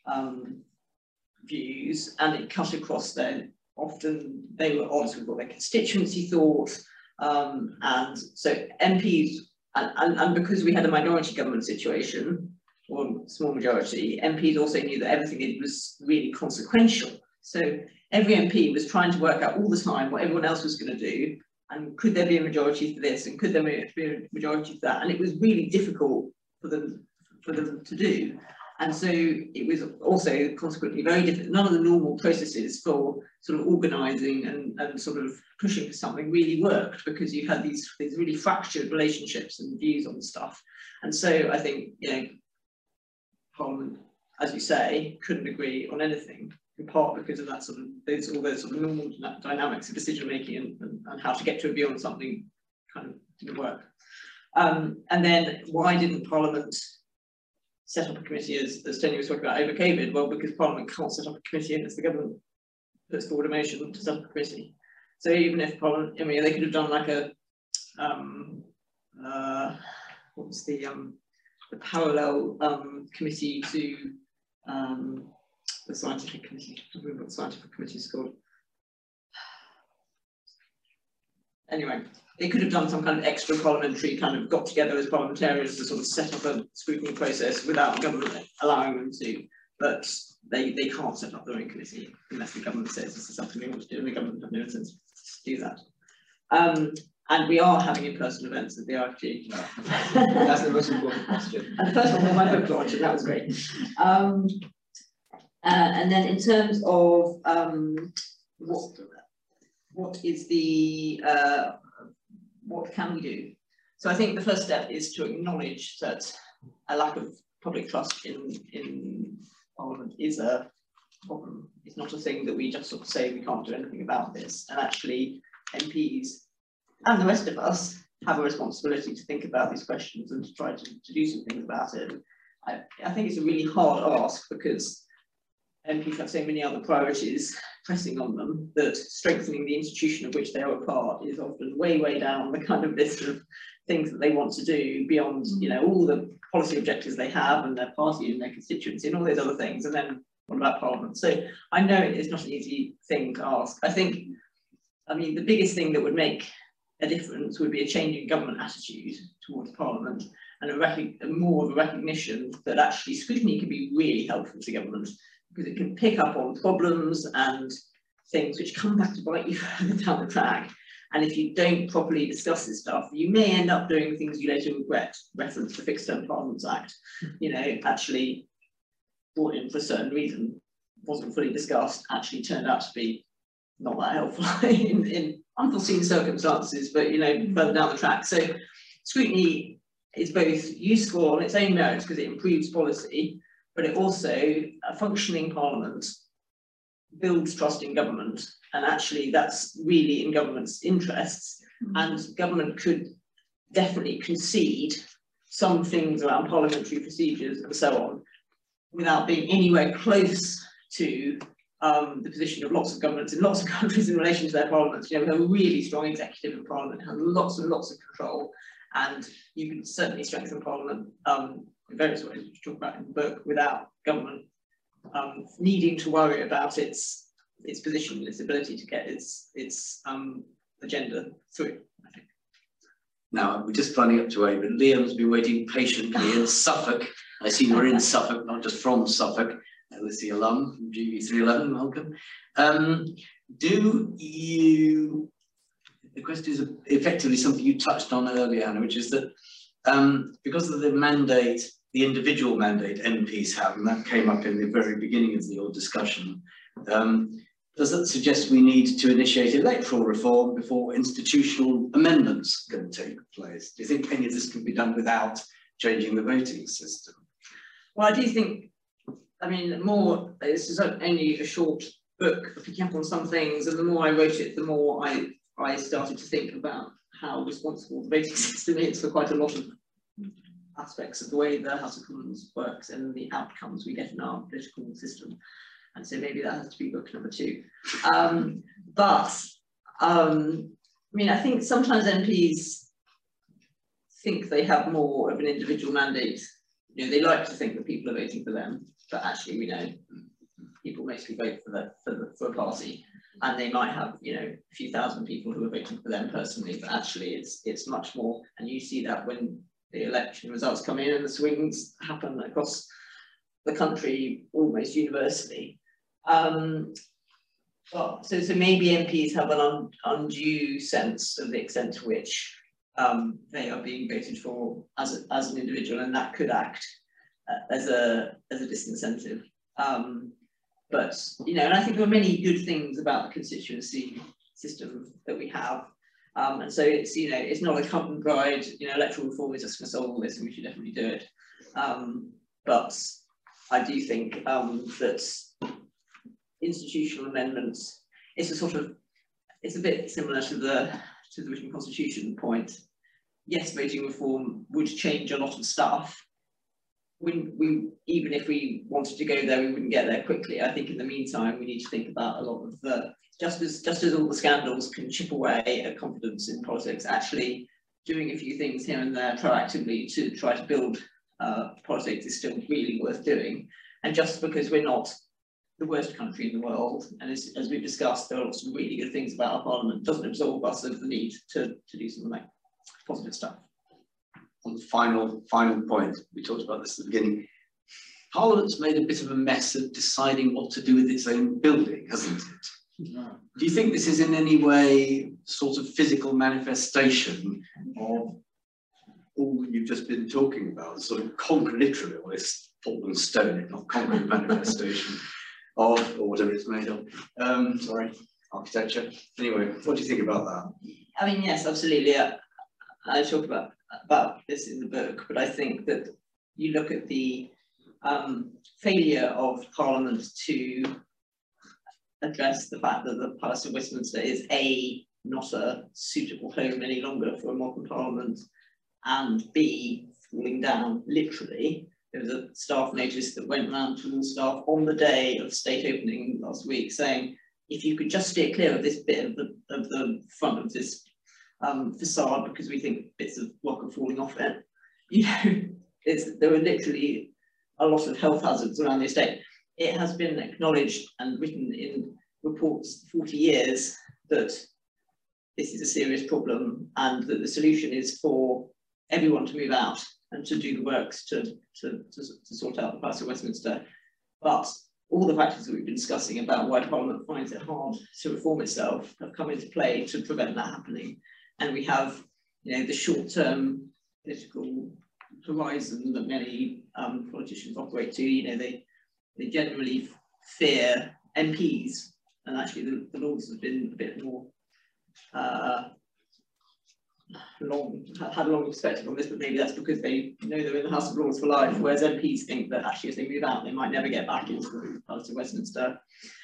views, and it cut across often they were odds with what their constituency thought, and so MPs, and because we had a minority government situation, or small majority, MPs also knew that everything they did was really consequential. So every MP was trying to work out all the time what everyone else was going to do, and could there be a majority for this, and could there be a majority for that, and it was really difficult for them, for them to do. And so it was also consequently very different. None of the normal processes for sort of organising and sort of pushing for something really worked, because you had these really fractured relationships and views on stuff. And so I think, you know, Parliament, as you say, couldn't agree on anything, in part because of that sort of all those sort of normal dynamics of decision making and how to get to a view on something kind of didn't work. And then why didn't Parliament set up a committee, as Tony was talking about, over COVID? Well, because Parliament can't set up a committee unless the government puts forward a motion to set up a committee. So even if Parliament, I mean, they could have done like a what was the parallel committee to the scientific committee. I don't remember what the scientific committee is called. Anyway, they could have done some kind of extra parliamentary kind of got together as parliamentarians to sort of set up a scrutiny process without the government allowing them to, but they can't set up their own committee unless the government says this is something they want to do, and the government have no incentive to do that. And we are having in-person events at the RFG. That's the most important question. And the first one was my book launch, and that was great. And then in terms of what is the what can we do? So I think the first step is to acknowledge that a lack of public trust in Parliament is a problem. It's not a thing that we just sort of say we can't do anything about this. And actually, MPs and the rest of us have a responsibility to think about these questions and to try to do some things about it. I think it's a really hard ask, because MPs have so many other priorities pressing on them that strengthening the institution of which they are a part is often way, way down the kind of list of things that they want to do, beyond, you know, all the policy objectives they have and their party and their constituency and all those other things. And then what about Parliament? So I know it's not an easy thing to ask. I think, I mean, the biggest thing that would make a difference would be a change in government attitude towards Parliament, and more of a recognition that actually scrutiny can be really helpful to government, because it can pick up on problems and things which come back to bite you further down the track. And if you don't properly discuss this stuff, you may end up doing things you later regret. Reference the Fixed Term Parliaments Act, you know, actually brought in for a certain reason, wasn't fully discussed, actually turned out to be not that helpful in unforeseen circumstances, but, you know, further down the track. So scrutiny is both useful on its own merits because it improves policy, but it also, a functioning Parliament builds trust in government, and actually that's really in government's interests. And government could definitely concede some things around parliamentary procedures and so on without being anywhere close to the position of lots of governments in lots of countries in relation to their parliaments. You know, we have a really strong executive in Parliament, has lots and lots of control, and you can certainly strengthen Parliament in various ways, which we talk about in the book, without government needing to worry about its position, its ability to get its agenda through, I think. Now, we're just running up to 8, but Liam's been waiting patiently in Suffolk. I see you're in Suffolk, not just from Suffolk. LSE alum from GB311, welcome. The question is effectively something you touched on earlier, Anna, which is that because of the mandate, the individual mandate MPs have, and that came up in the very beginning of your discussion, does that suggest we need to initiate electoral reform before institutional amendments can take place? Do you think any of this can be done without changing the voting system? Well, I do think, I mean, this is only a short book picking up on some things, and the more I wrote it, the more I started to think about how responsible the voting system is for quite a lot of aspects of the way the House of Commons works and the outcomes we get in our political system. And so maybe that has to be book number 2. I mean, I think sometimes MPs think they have more of an individual mandate. You know, they like to think that people are voting for them, but actually we know people mostly vote for a party, and they might have, you know, a few thousand people who are voting for them personally, but actually it's much more. And you see that when the election results come in and the swings happen across the country almost universally. So maybe MPs have an undue sense of the extent to which they are being voted for as an individual, and that could act as a disincentive. But you know, and I think there are many good things about the constituency system that we have. And so it's, you know, it's not a cut and dried, you know, electoral reform is just going to solve all this and we should definitely do it. But I do think that institutional amendments, it's a bit similar to the written constitution point. Yes, voting reform would change a lot of stuff. Even if we wanted to go there, we wouldn't get there quickly. I think in the meantime, we need to think about a lot of the, just as all the scandals can chip away at confidence in politics, actually doing a few things here and there proactively to try to build politics is still really worth doing. And just because we're not the worst country in the world, and as we've discussed, there are lots of really good things about our parliament, doesn't absolve us of the need to do some like positive stuff. On the final point, we talked about this at the beginning, Parliament's made a bit of a mess of deciding what to do with its own building, hasn't it? No. Do you think this is in any way sort of physical manifestation of all that you've just been talking about, sort of concrete, literally, or it's Portland stone, not concrete manifestation of, or whatever it's made of, sorry, architecture. Anyway, what do you think about that? I mean, yes, absolutely. I talk about this in the book, but I think that you look at the failure of Parliament to address the fact that the Palace of Westminster is not a suitable home any longer for a modern Parliament, and B, falling down literally. There was a staff notice that went round to all staff on the day of state opening last week saying, if you could just steer clear of this bit of the front of this facade, because we think bits of rock are falling off it. You know, there were literally a lot of health hazards around the estate. It has been acknowledged and written in reports for 40 years that this is a serious problem and that the solution is for everyone to move out and to do the works to sort out the Palace of Westminster. But all the factors that we've been discussing about why Parliament finds it hard to reform itself have come into play to prevent that happening. And we have, you know, the short-term political horizon that many politicians operate to. You know, they generally fear MPs, and actually the Lords have been a bit more had a long perspective on this, but maybe that's because they know they're in the House of Lords for life, whereas MPs think that actually if they move out, they might never get back into the Palace of Westminster.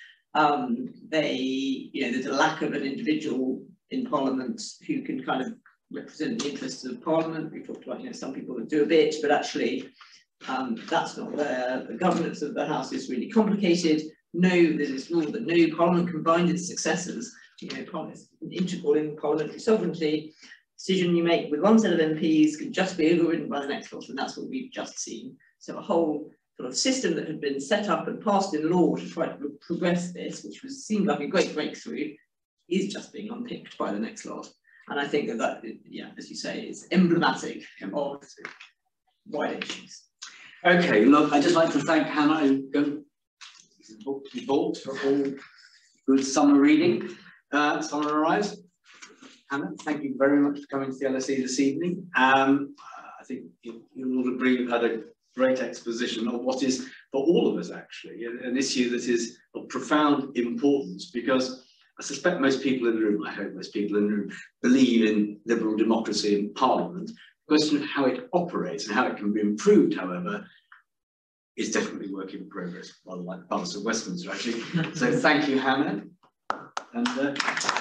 You know, there's a lack of an individual in Parliament who can kind of represent the interests of Parliament. We've talked about, you know, some people that do a bit, but actually that's not there. The governance of the House is really complicated. There's this rule that no Parliament can bind its successors. You know, Parliament is integral in parliamentary sovereignty. Decision you make with one set of MPs can just be overridden by the next lot, and that's what we've just seen. So a whole sort of system that had been set up and passed in law to try to progress this, which seemed like a great breakthrough, is just being unpicked by the next lot. And I think that, yeah, as you say, is emblematic of wider issues. Okay, look, I'd just like to thank Hannah, who book to be bought for all good summer reading. Summer arrives. Hannah, thank you very much for coming to the LSE this evening. I think you'll all agree you've had a great exposition of what is, for all of us actually, an issue that is of profound importance, because I suspect most people in the room, I hope most people in the room, believe in liberal democracy in Parliament. The question of how it operates and how it can be improved, however, is definitely work in progress, rather like the Palace of Westminster actually. So thank you, Hannah. And